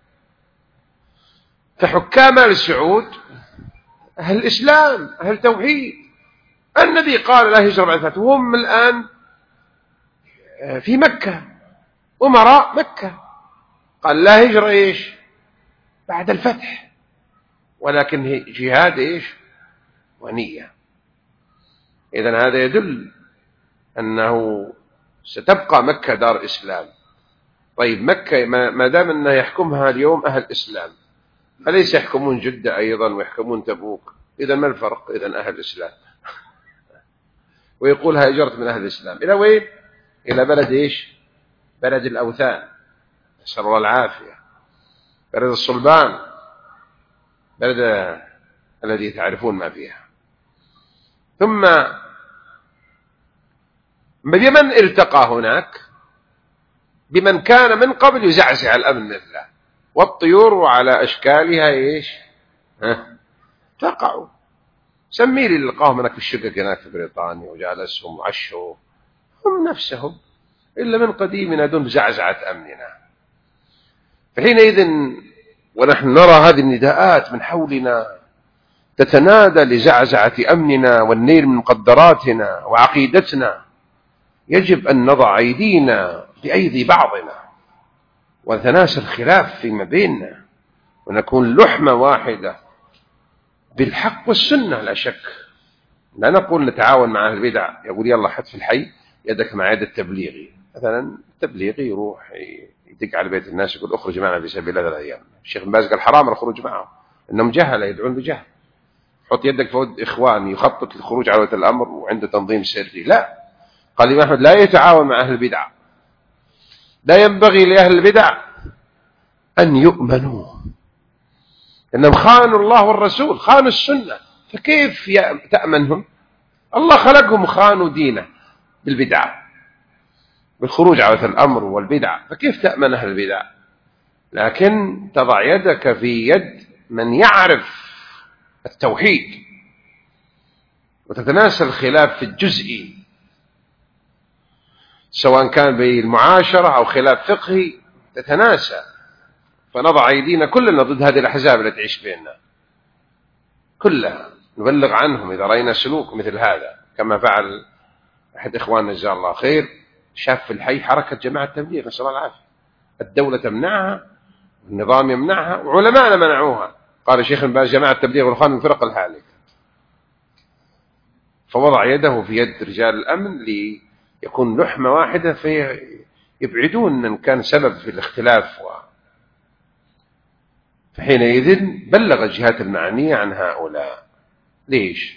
فحكام آل سعود أهل الإسلام أهل توحيد. النبي قال لا هجرة بعد الفتح، وهم الآن في مكة أمراء مكة. قال لا هجرة إيش بعد الفتح، ولكن جهاد إيش ونية. إذن هذا يدل أنه ستبقى مكة دار إسلام. طيب مكة ما دام أنه يحكمها اليوم أهل إسلام، أليس يحكمون جدة أيضا ويحكمون تبوك؟ إذن ما الفرق؟ إذن أهل إسلام. ويقول هاجرت من أهل الإسلام إلى وين؟ إلى بلد إيش؟ بلد الأوثان، نسأل الله العافية، بلد الصلبان، بلد الذي تعرفون ما فيها. ثم بمن التقى هناك؟ بمن كان من قبل يزعزع الأمن مثله، والطيور على أشكالها إيش ها تقعوا. سمي لي لقاهم هناك في الشقق هناك في بريطانيا وجالسهم وعشوا هم نفسهم إلا من قديم ينادون بزعزعة أمننا. فحينئذ ونحن نرى هذه النداءات من حولنا تتنادى لزعزعة أمننا والنيل من مقدراتنا وعقيدتنا، يجب أن نضع أيدينا بأيدي بعضنا ونتناسى الخلاف فيما بيننا ونكون لحمة واحدة بالحق والسنة. لا شك لا نقول نتعاون مع أهل البدع، يقول يلا حط في الحي يدك مع يد التبليغي. مثلا التبليغي يروح يدق على بيت الناس يقول اخرج معنا في سبيل الله الأيام. الشيخ بن باز قال حرام الخروج معهم إنهم جهلة يدعون بجهل. حط يدك في ود إخوان يخطط للخروج على ولاة الأمر وعنده تنظيم سري. لا، قال الإمام أحمد لا يتعاون مع أهل البدع، لا ينبغي لأهل البدع أن يؤمنوا، إنهم خانوا الله والرسول، خانوا السنة، فكيف تأمنهم؟ الله خلقهم خانوا دينه بالبدعة بالخروج على الأمر والبدع، فكيف تأمن أهل البدع؟ لكن تضع يدك في يد من يعرف التوحيد وتتناسى الخلاف في الجزئي سواء كان بالمعاشرة أو خلاف فقهي تتناسى. فنضع أيدينا كلنا ضد هذه الأحزاب التي تعيش بيننا كلها، نبلغ عنهم إذا رأينا سلوك مثل هذا، كما فعل أحد إخواننا جزاه الله خير، شاف في الحي حركة جماعة تبليغ نسأل الله العافية، الدولة تمنعها والنظام يمنعها وعلماءنا منعوها، قال الشيخ ابن باز جماعة التبليغ والإخوان من فرق الهالكة، فوضع يده في يد رجال الأمن ليكون لحمة واحدة فيبعدون من كان سبب في الاختلاف. فحينئذ بلغ الجهات المعنية عن هؤلاء. ليش؟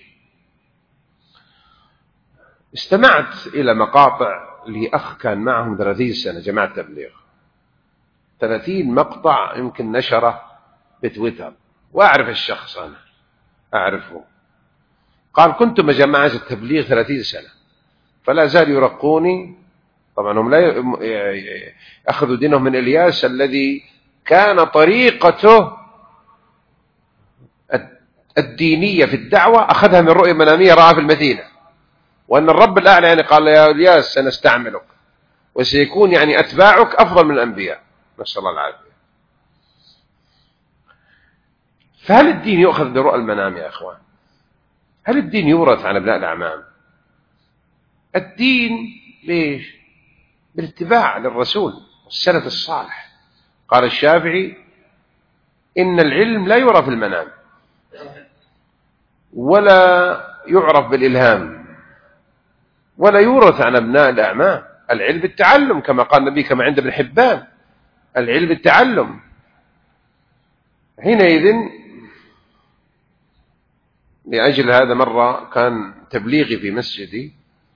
استمعت إلى مقاطع لأخ كان معهم ثلاثين سنة جماعة تبليغ، ثلاثين مقطع يمكن نشره بتويتر، وأعرف الشخص أنا أعرفه. قال كنت مع جماعة التبليغ ثلاثين سنة فلا زال يرقوني. طبعا هم لا أخذوا دينهم من إلياس الذي كان طريقته الدينية في الدعوة أخذها من رؤية منامية رأى في المدينة، وأن الرب الأعلى يعني قال يا إلياس سنستعملك وسيكون يعني أتباعك أفضل من الأنبياء، نسأل الله العافية. فهل الدين يؤخذ برؤى المنام يا أخوان؟ هل الدين يورث عن أبناء الأعمام؟ الدين ليش؟ بالاتباع للرسول والسلف الصالح. قال الشافعي إن العلم لا يرى في المنام ولا يعرف بالإلهام ولا يورث عن أبناء الأعمام. العلم بالتعلم كما قال النبي كما عند ابن حبان، العلم بالتعلم. حينئذ لأجل هذا مرة كان تبليغي في مسجدي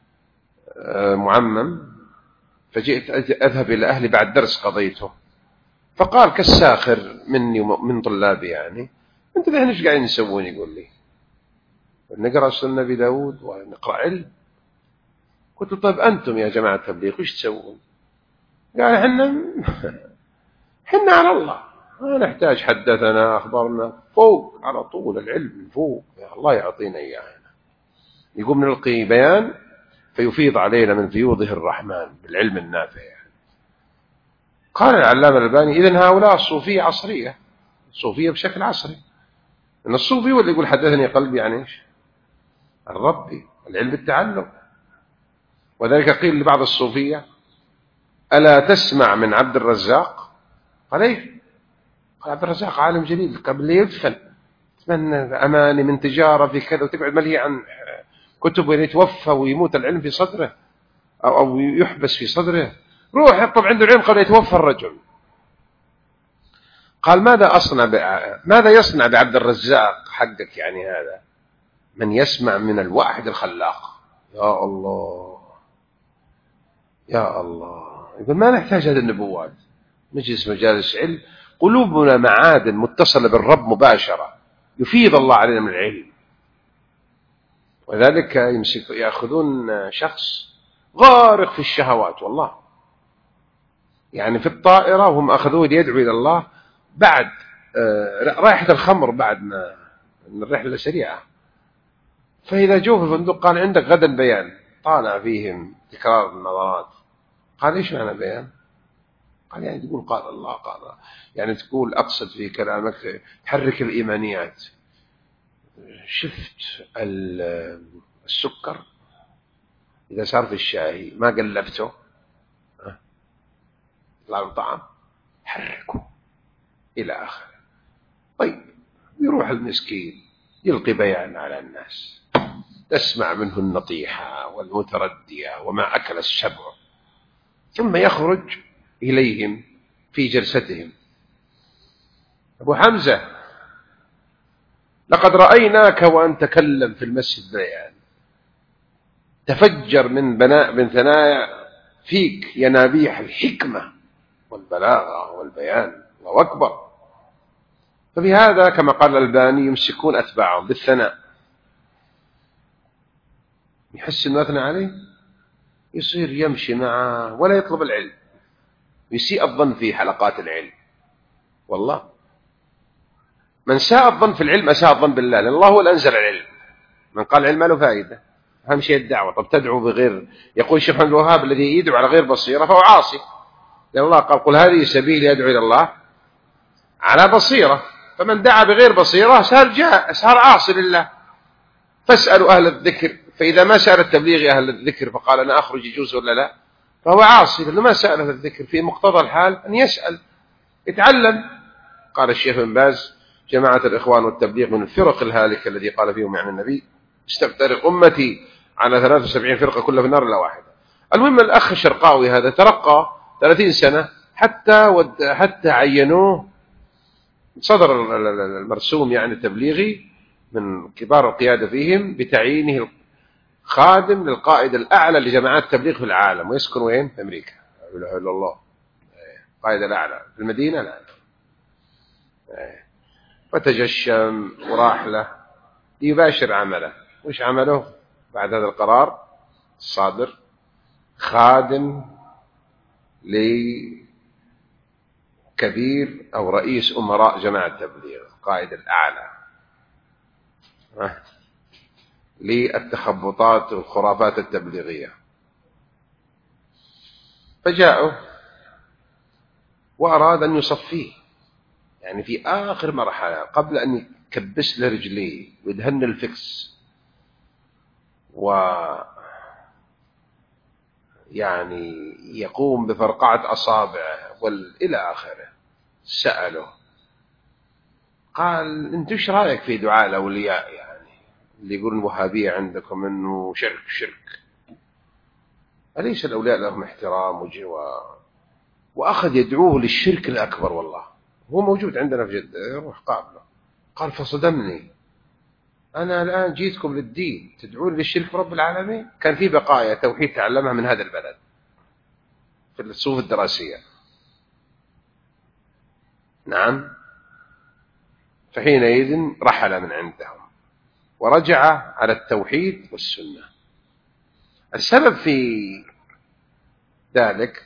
معمم، فجئت أذهب إلى أهلي بعد درس قضيته، فقال كالساخر مني ومن طلابي يعني أنت ذهن إيش قاعدين نسوون؟ يقول لي نقرأ سنة نبي داود ونقرأ علم. قلت طيب أنتم يا جماعة التبليغ وش تسوون؟ قال حنا حنا على الله ما نحتاج حدثنا أخبرنا، فوق على طول العلم فوق، يا الله يعطينا إياه. يقوم نلقي بيان فيفيض علينا من فيوضه الرحمن بالعلم النافع. قال العلامة الألباني إذن هؤلاء الصوفية عصرية، صوفية بشكل عصري، إن الصوفي هو اللي يقول حدثني قلبي عن إيش؟ عن ربي، العلم بالتعلم. وذلك قيل لبعض الصوفية ألا تسمع من عبد الرزاق؟ قال إيه؟ قال عبد الرزاق عالم جليل قبل يدفن تتمنى أماني من تجارة في كذا وتقعد ملهي عن كتب ويتوفى ويموت العلم في صدره أو, أو يحبس في صدره، روح يطلب عنده العلم قبل يتوفى الرجل. قال ماذا أصنع ب... ماذا يصنع بعبد الرزاق حقك يعني هذا؟ من يسمع من الواحد الخلاق. يا الله يا الله. يقول ما نحتاج هذه النبوات، نجلس مجالس علم قلوبنا معادن متصلة بالرب مباشرة، يفيض الله علينا من العلم. وذلك يمسك يأخذون شخص غارق في الشهوات والله، يعني في الطائرة وهم أخذوه ليدعو إلى الله بعد رائحة الخمر بعد ما الرحلة سريعة، فإذا جو في الفندق قال عندك غدا بيان، طالع فيهم تكرار النظرات. قال إيش معنى بيان؟ قال يعني تقول قال الله قال الله. يعني تقول أقصد في كلامك تحرك الإيمانيات. شفت السكر إذا صار في الشاي ما قلبته لا الطعام حركه إلى آخر. طيب يروح المسكين يلقي بيان على الناس، تسمع منه النطيحة والمتردية وما أكل السبع، ثم يخرج إليهم في جلستهم. أبو حمزة لقد رأيناك وأن تكلم في المسجد بيان، تفجر من بناء من ثنايا فيك ينابيع الحكمة والبلاغة والبيان، الله أكبر. فبهذا كما قال الألباني يمسكون أتباعهم بالثناء، يحس أنه أثنى عليه يصير يمشي معه ولا يطلب العلم، يسيء الظن في حلقات العلم. والله من ساء الظن في العلم أساء الظن بالله، لأن الله هو اللي أنزل العلم. من قال العلم ما له فائدة، أهم شيء الدعوة. طب تدعو بغير، يقول الشيخ محمد الوهاب الذي يدعو على غير بصيرة فهو عاصي، لأن الله قال قل هذه سبيلي أدعو إلى الله على بصيرة، فمن دعا بغير بصيرة صار جاء صار عاصي لله. فاسألوا أهل الذكر، فإذا ما سأل التبليغ أهل الذكر فقال أنا أخرج يجوز ولا لا، فهو عاصي لأنه ما سأل أهل الذكر. في مقتضى الحال أن يسأل يتعلم. قال الشيخ بن باز جماعة الإخوان والتبليغ من الفرق الهالكة الذي قال فيهم يعني النبي استفترق أمتي على ثلاث وسبعين فرقة كلها في النار إلا واحدة. المهم الأخ الشرقاوي هذا ترقى ثلاثين سنة حتى ود حتى عينوه، صدر المرسوم يعني التبليغي من كبار القيادة فيهم بتعيينه خادم للقائد الأعلى لجماعات التبليغ في العالم، ويسكن وين؟ في أمريكا. لا إله إلا الله. القائد الأعلى في المدينة. لا فتجشم وراح له ليباشر عمله. وش عمله بعد هذا القرار الصادر؟ خادم لكبير أو رئيس أمراء جماعة التبليغ، القائد الأعلى للتخبطات والخرافات التبليغية. فجاءوا وأراد أن يصفيه، يعني في آخر مرحلة قبل أن يكبس له رجليه ويدهن الفكس و يعني يقوم بفرقعة أصابعه وإلى آخره. سأله قال أنت إيش رأيك في دعاء الأولياء، يعني اللي يقولون الوهابية عندكم أنه شرك شرك، أليس الأولياء لهم احترام وجوار؟ وأخذ يدعوه للشرك الأكبر. والله هو موجود عندنا في جدة، يروح قابله. قال فصدمني، أنا الآن جيتكم للدين تدعون للشرك برب العالمين. كان في بقايا توحيد تعلمها من هذا البلد في الصفوف الدراسية. نعم. فحينئذ رحل من عندهم ورجع على التوحيد والسنة. السبب في ذلك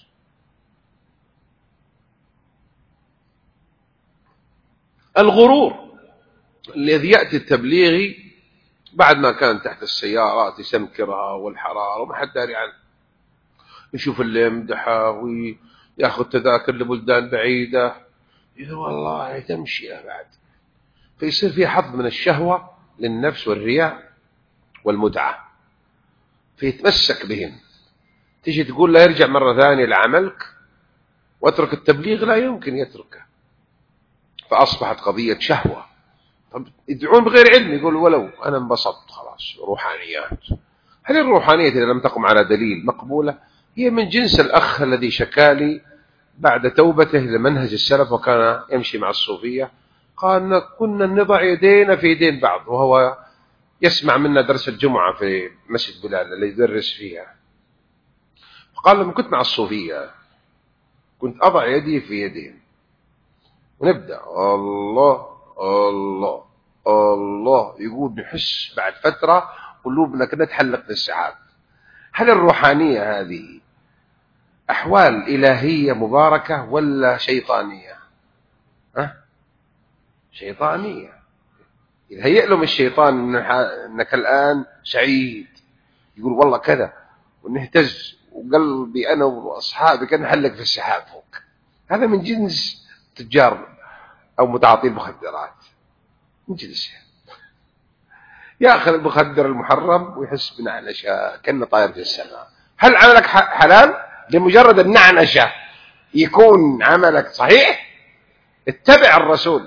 الغرور الذي يأتي التبليغي بعد ما كان تحت السيارات يسمكرها والحرارة وما حد داري عنه، يشوف اللي يمدحه ويأخذ تذاكر لبلدان بعيدة، يقول والله تمشي بعد، فيصير في حظ من الشهوة للنفس والرياء والمتعة، فيتمسك بهم. تيجي تقول لا يرجع مرة ثانية لعملك واترك التبليغ، لا يمكن يتركه. فأصبحت قضية شهوة. طب يدعون بغير علم، يقول ولو أنا انبسطت خلاص روحانيات. هل الروحانية إذا لم تقم على دليل مقبولة؟ هي من جنس الأخ الذي شكالي بعد توبته لمنهج السلف وكان يمشي مع الصوفية، قال كنا نضع يدينا في يدين بعض، وهو يسمع منا درس الجمعة في مسجد بلال اللي يدرس فيها. فقال لما كنت مع الصوفية كنت أضع يدي في يدين ونبدأ الله الله الله، يقول نحس بعد فترة قلوبنا كده تحلق في السحاب. هل الروحانية هذه أحوال إلهية مباركة ولا شيطانية؟ أه؟ شيطانية. يهيئ لهم الشيطان أنك الآن سعيد، يقول والله كذا ونهتز وقلبي أنا وأصحابي كان نحلق في السحاب فوق. هذا من جنس تجار أو متعاطي المخدرات، من جنسه. يأخذ المخدر المحرم ويحس بنعنشة كأنه طاير في السماء. هل عملك حلال؟ لمجرد النعنشة يكون عملك صحيح؟ اتبع الرسول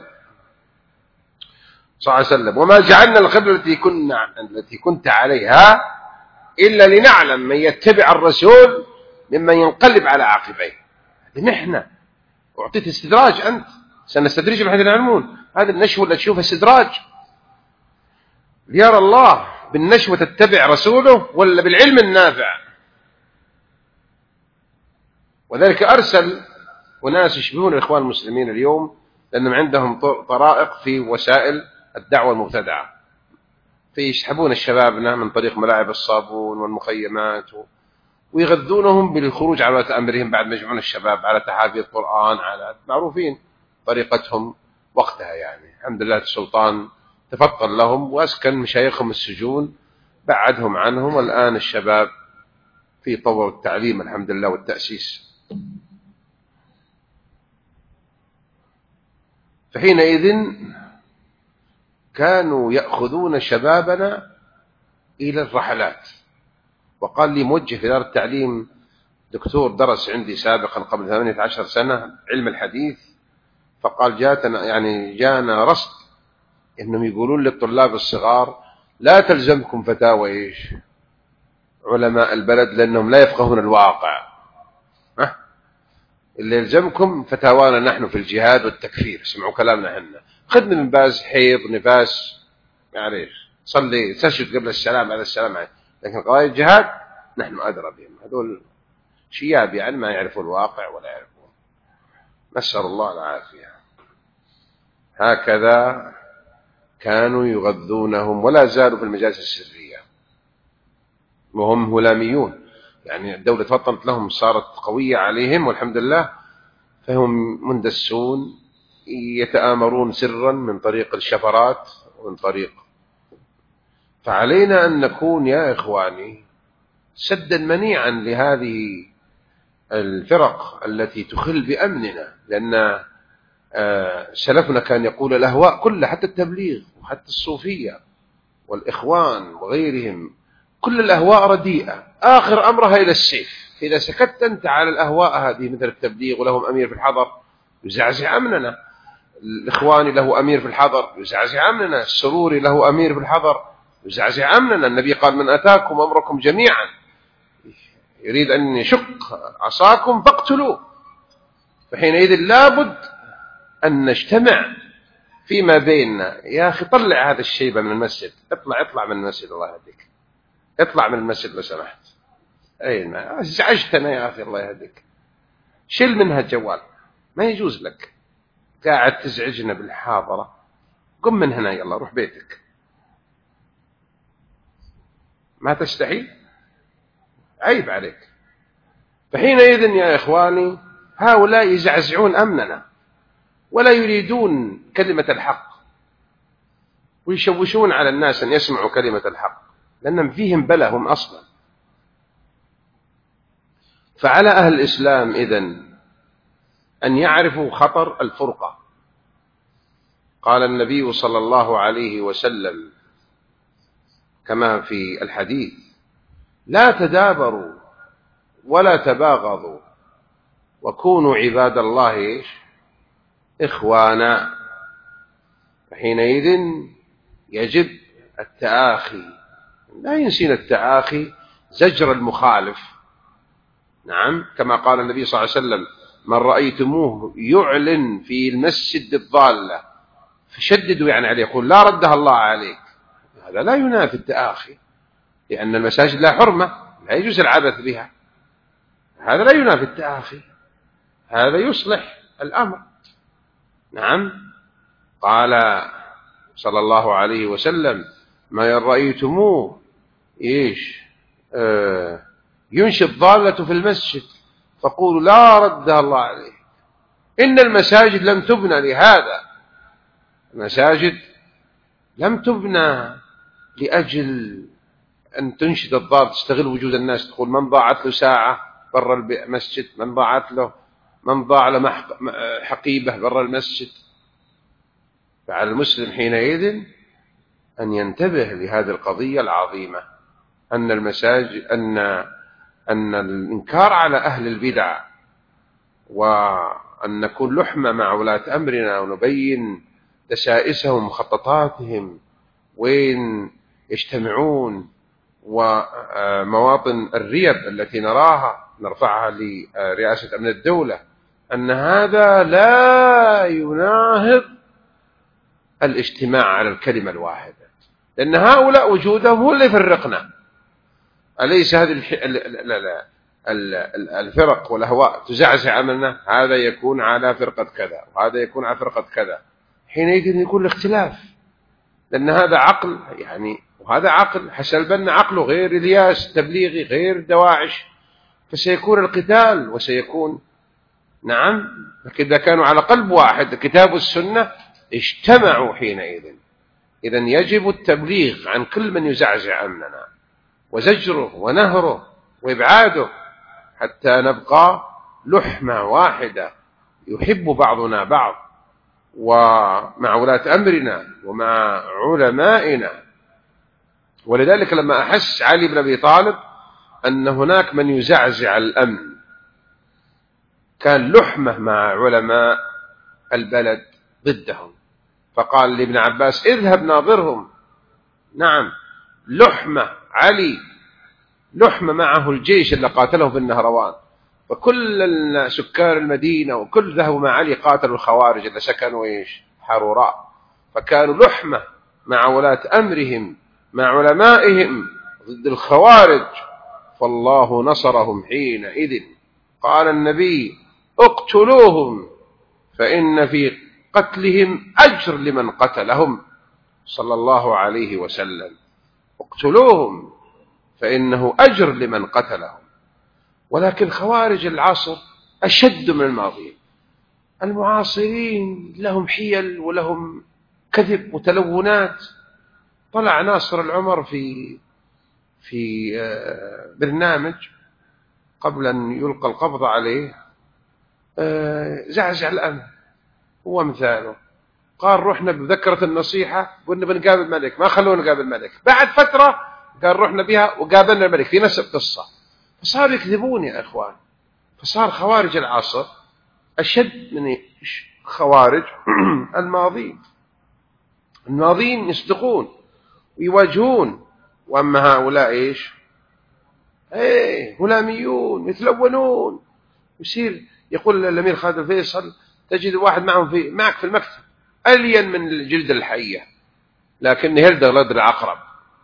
صلى الله عليه وسلم، وما جعلنا القبلة التي كنا التي كنت عليها إلا لنعلم من يتبع الرسول ممن ينقلب على عقبيه. نحن أعطيت استدراج، أنت سنستدرجهم حيث لا يعلمون. هذه النشوة اللي تشوفها استدراج. يرى الله بالنشوة تتبع رسوله ولا بالعلم النافع؟ وذلك أرسل وناس يشبهون الإخوان المسلمين اليوم لأنهم عندهم طرائق في وسائل الدعوة المبتدعة، فيسحبون الشبابنا من طريق ملاعب الصابون والمخيمات ويغذونهم بالخروج على ولاة أمرهم بعد ما يجمعون الشباب على تحافي القرآن، على معروفين طريقتهم وقتها. يعني الحمد لله السلطان تفضل لهم وأسكن مشايخهم السجون، بعدهم عنهم، والآن الشباب في طور التعليم الحمد لله والتأسيس. فحينئذ كانوا يأخذون شبابنا إلى الرحلات. وقال لي موجه في دار التعليم دكتور درس عندي سابقا قبل ثمانية عشر سنة علم الحديث، فقال جاتنا يعني جاءنا رصد إنهم يقولون للطلاب الصغار لا تلزمكم فتاوى إيش علماء البلد لأنهم لا يفقهون الواقع، ها؟ اللي يلزمكم فتاوانا نحن في الجهاد والتكفير، اسمعوا كلامنا هنا، خذ من باز حيض نفاس معليش صلي تسجد قبل السلام على السلام عليك، لكن قضايا الجهاد نحن أدرى بهم، هذول شياب يعني ما يعرفوا الواقع ولا يعرفون، نسأل الله العافية. هكذا كانوا يغذونهم ولا زالوا في المجالس السرية وهم هلاميون، يعني الدولة فطنت لهم صارت قوية عليهم والحمد لله، فهم مندسون يتآمرون سرا من طريق الشفرات ومن طريق. فعلينا أن نكون يا إخواني سدا منيعا لهذه الفرق التي تخل بأمننا، لأن سلفنا كان يقول الأهواء كلها حتى التبليغ وحتى الصوفية والإخوان وغيرهم كل الأهواء رديئة آخر أمرها إلى السيف، إذا سكت أنت على الأهواء هذه مثل التبليغ ولهم أمير في الحضر يزعزع أمننا، الإخواني له أمير في الحضر يزعزع أمننا، السروري له أمير في الحضر يزعزع أمننا. النبي قال من أتاكم أمركم جميعا يريد أن يشق عصاكم فاقتلوه، فحينئذ لابد أن نجتمع فيما بيننا. يا أخي طلع هذا الشيبة من المسجد، اطلع اطلع من المسجد الله يهديك، اطلع من المسجد لو سمحت، أي ما ازعجتنا يا أخي الله يهديك، شيل منها الجوال ما يجوز لك، قاعد تزعجنا بالحاضرة، قم من هنا يلا روح بيتك، ما تستحي عيب عليك. فحينئذ يا إخواني هؤلاء يزعزعون أمننا ولا يريدون كلمة الحق ويشوشون على الناس أن يسمعوا كلمة الحق لأنهم فيهم بلهم أصلا. فعلى أهل الإسلام إذن أن يعرفوا خطر الفرقة. قال النبي صلى الله عليه وسلم كما في الحديث لا تدابروا ولا تباغضوا وكونوا عباد الله إخوانا. فحينئذ يجب التآخي، لا ينسينا التآخي زجر المخالف. نعم كما قال النبي صلى الله عليه وسلم من رأيتموه يعلن في المسجد الضالة فشددوا يعني عليه، يقول لا ردها الله عليك، هذا لا ينافي التآخي، لأن المساجد لا حرمة لا يجوز العبث بها، هذا لا ينافي التآخي، هذا يصلح الأمر. نعم قال صلى الله عليه وسلم ما رأيتموه إيش آه ينشي الضالة في المسجد فقولوا لا ردها الله عليه، إن المساجد لم تبنى لهذا، المساجد لم تبنى لأجل أن تنشد الضال تستغل وجود الناس، تقول من ضاعت له ساعة برا المسجد، من ضاعت له من ضاع له حقيبة برا المسجد. فعلى المسلم حينئذ أن ينتبه لهذه القضية العظيمة، أن المساجد أن أن الإنكار على أهل البدع وأن نكون لحمة مع ولاة أمرنا ونبين دسائسهم ومخططاتهم وين يجتمعون ومواطن الريب التي نراها نرفعها لرئاسة أمن الدولة، أن هذا لا يناهض الاجتماع على الكلمة الواحدة، لأن هؤلاء وجودهم هو اللي يفرقنا، أليس هذه الفرق والأهواء تزعزع عملنا، هذا يكون على فرقة كذا وهذا يكون على فرقة كذا، حينئذ يكون الاختلاف، لأن هذا عقل يعني وهذا عقل، حسن البنا عقله غير الياس تبليغي غير دواعش، فسيكون القتال وسيكون. نعم لكن إذا كانوا على قلب واحد الكتاب والسنة اجتمعوا حينئذ. إذن يجب التبليغ عن كل من يزعزع أمننا وزجره ونهره وإبعاده حتى نبقى لحمة واحدة يحب بعضنا بعض ومع ولاة أمرنا ومع علمائنا. ولذلك لما أحس علي بن أبي طالب أن هناك من يزعزع الأمن كان لحمة مع علماء البلد ضدهم، فقال لابن عباس اذهب ناظرهم. نعم، لحمة علي، لحمة معه الجيش اللي قاتله بالنهروان، وكل سكان المدينة وكل ذهبوا مع علي قاتلوا الخوارج اللي سكنوا إيش حروراء، فكانوا لحمة مع ولاة أمرهم مع علمائهم ضد الخوارج، فالله نصرهم حينئذ. قال النبي اقتلوهم فإن في قتلهم أجر لمن قتلهم صلى الله عليه وسلم، اقتلوهم فإنه أجر لمن قتلهم. ولكن خوارج العصر أشد من الماضي. المعاصرين لهم حيل ولهم كذب وتلونات. طلع ناصر العمر في في برنامج قبل أن يلقى القبض عليه، زعزع الأمن. هو مثاله، قال رحنا بذكرة النصيحة قلنا بنقابل الملك، ما خلونا نقابل الملك. بعد فترة قال رحنا بها وقابلنا الملك في نفس القصة. فصاروا يكذبون يا إخوان. فصار خوارج العصر أشد من خوارج الماضين. الماضين يصدقون ويواجهون، وأما هؤلاء إيش ايه هلاميون يتلونون. يصير يقول الأمير خالد الفيصل تجد واحد معهم في معك في المكتب ألين من الجلد الحية، لكن يلدغ لدغ العقرب.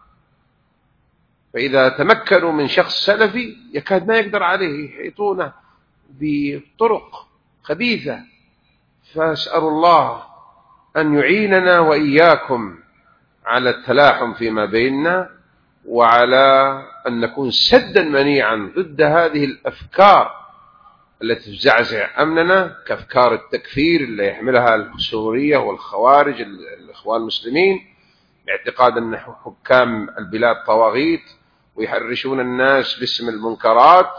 فإذا تمكنوا من شخص سلفي يكاد ما يقدر عليه، يحيطونه بطرق خبيثة. فأسأل الله أن يعيننا وإياكم على التلاحم فيما بيننا، وعلى أن نكون سدا منيعا ضد هذه الأفكار التي تزعزع أمننا، كأفكار التكفير اللي يحملها السورية والخوارج الإخوان المسلمين، باعتقاد أن حكام البلاد طواغيت ويحرشون الناس باسم المنكرات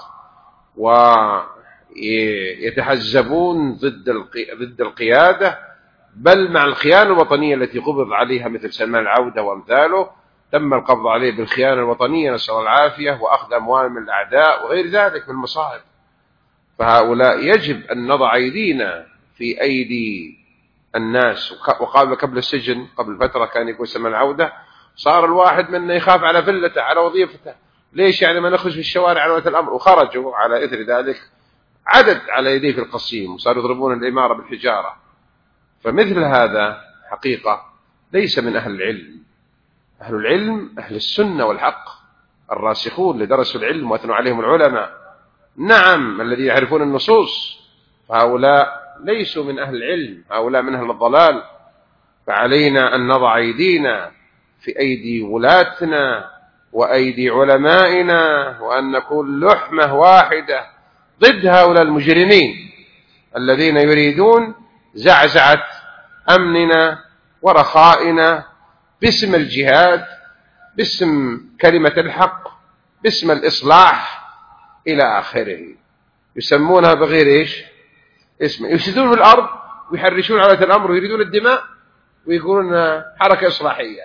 ويتحزبون ضد ضد القيادة، بل مع الخيانة الوطنية التي قبض عليها مثل سلمان العودة وأمثاله. تم القبض عليه بالخيانة الوطنية نسأل الله العافية، وأخذ أموال من الأعداء وغير ذلك من المصائب. فهؤلاء يجب أن نضع أيدينا في أيدي الناس. وقال قبل السجن قبل فترة كان يقول سلمان العودة صار الواحد منا يخاف على فلته على وظيفته، ليش يعني ما نخرج في الشوارع على وجه الأمر؟ وخرجوا على إثر ذلك عدد على يديه في القصيم، وصاروا يضربون الإمارة بالحجارة. فمثل هذا حقيقة ليس من أهل العلم. أهل العلم أهل السنة والحق الراسخون اللي درسوا العلم وأثنوا عليهم العلماء، نعم الذين يعرفون النصوص. فهؤلاء ليسوا من أهل العلم، هؤلاء من أهل الضلال. فعلينا أن نضع أيدينا في أيدي ولاتنا وأيدي علمائنا، وأن نكون لحمة واحدة ضد هؤلاء المجرمين الذين يريدون زعزعة أمننا ورخائنا باسم الجهاد، باسم كلمة الحق، باسم الإصلاح إلى آخره. يسمونها بغير إيش اسم، يفسدون في الأرض ويحرشون على الأمر ويريدون الدماء ويقولون حركة إصلاحية.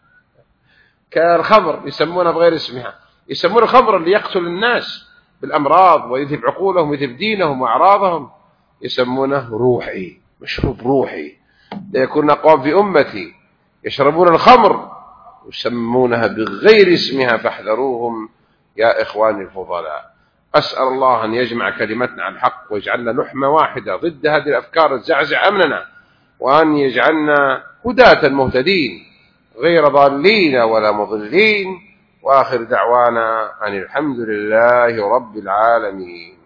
كالخمر يسمونها بغير اسمها، يسمون الخمر اللي يقتل الناس بالأمراض ويذهب عقولهم ويذهب دينهم وأعراضهم، يسمونه روحي، مشروب روحي. ليكون أقوام في أمتي يشربون الخمر يسمونها بغير اسمها، فاحذروهم يا إخواني الفضلاء. أسأل الله أن يجمع كلمتنا على الحق ويجعلنا لحمة واحدة ضد هذه الأفكار الزعزع أمننا، وأن يجعلنا هداة مهتدين غير ضالين ولا مضلين. وآخر دعوانا أن الحمد لله رب العالمين.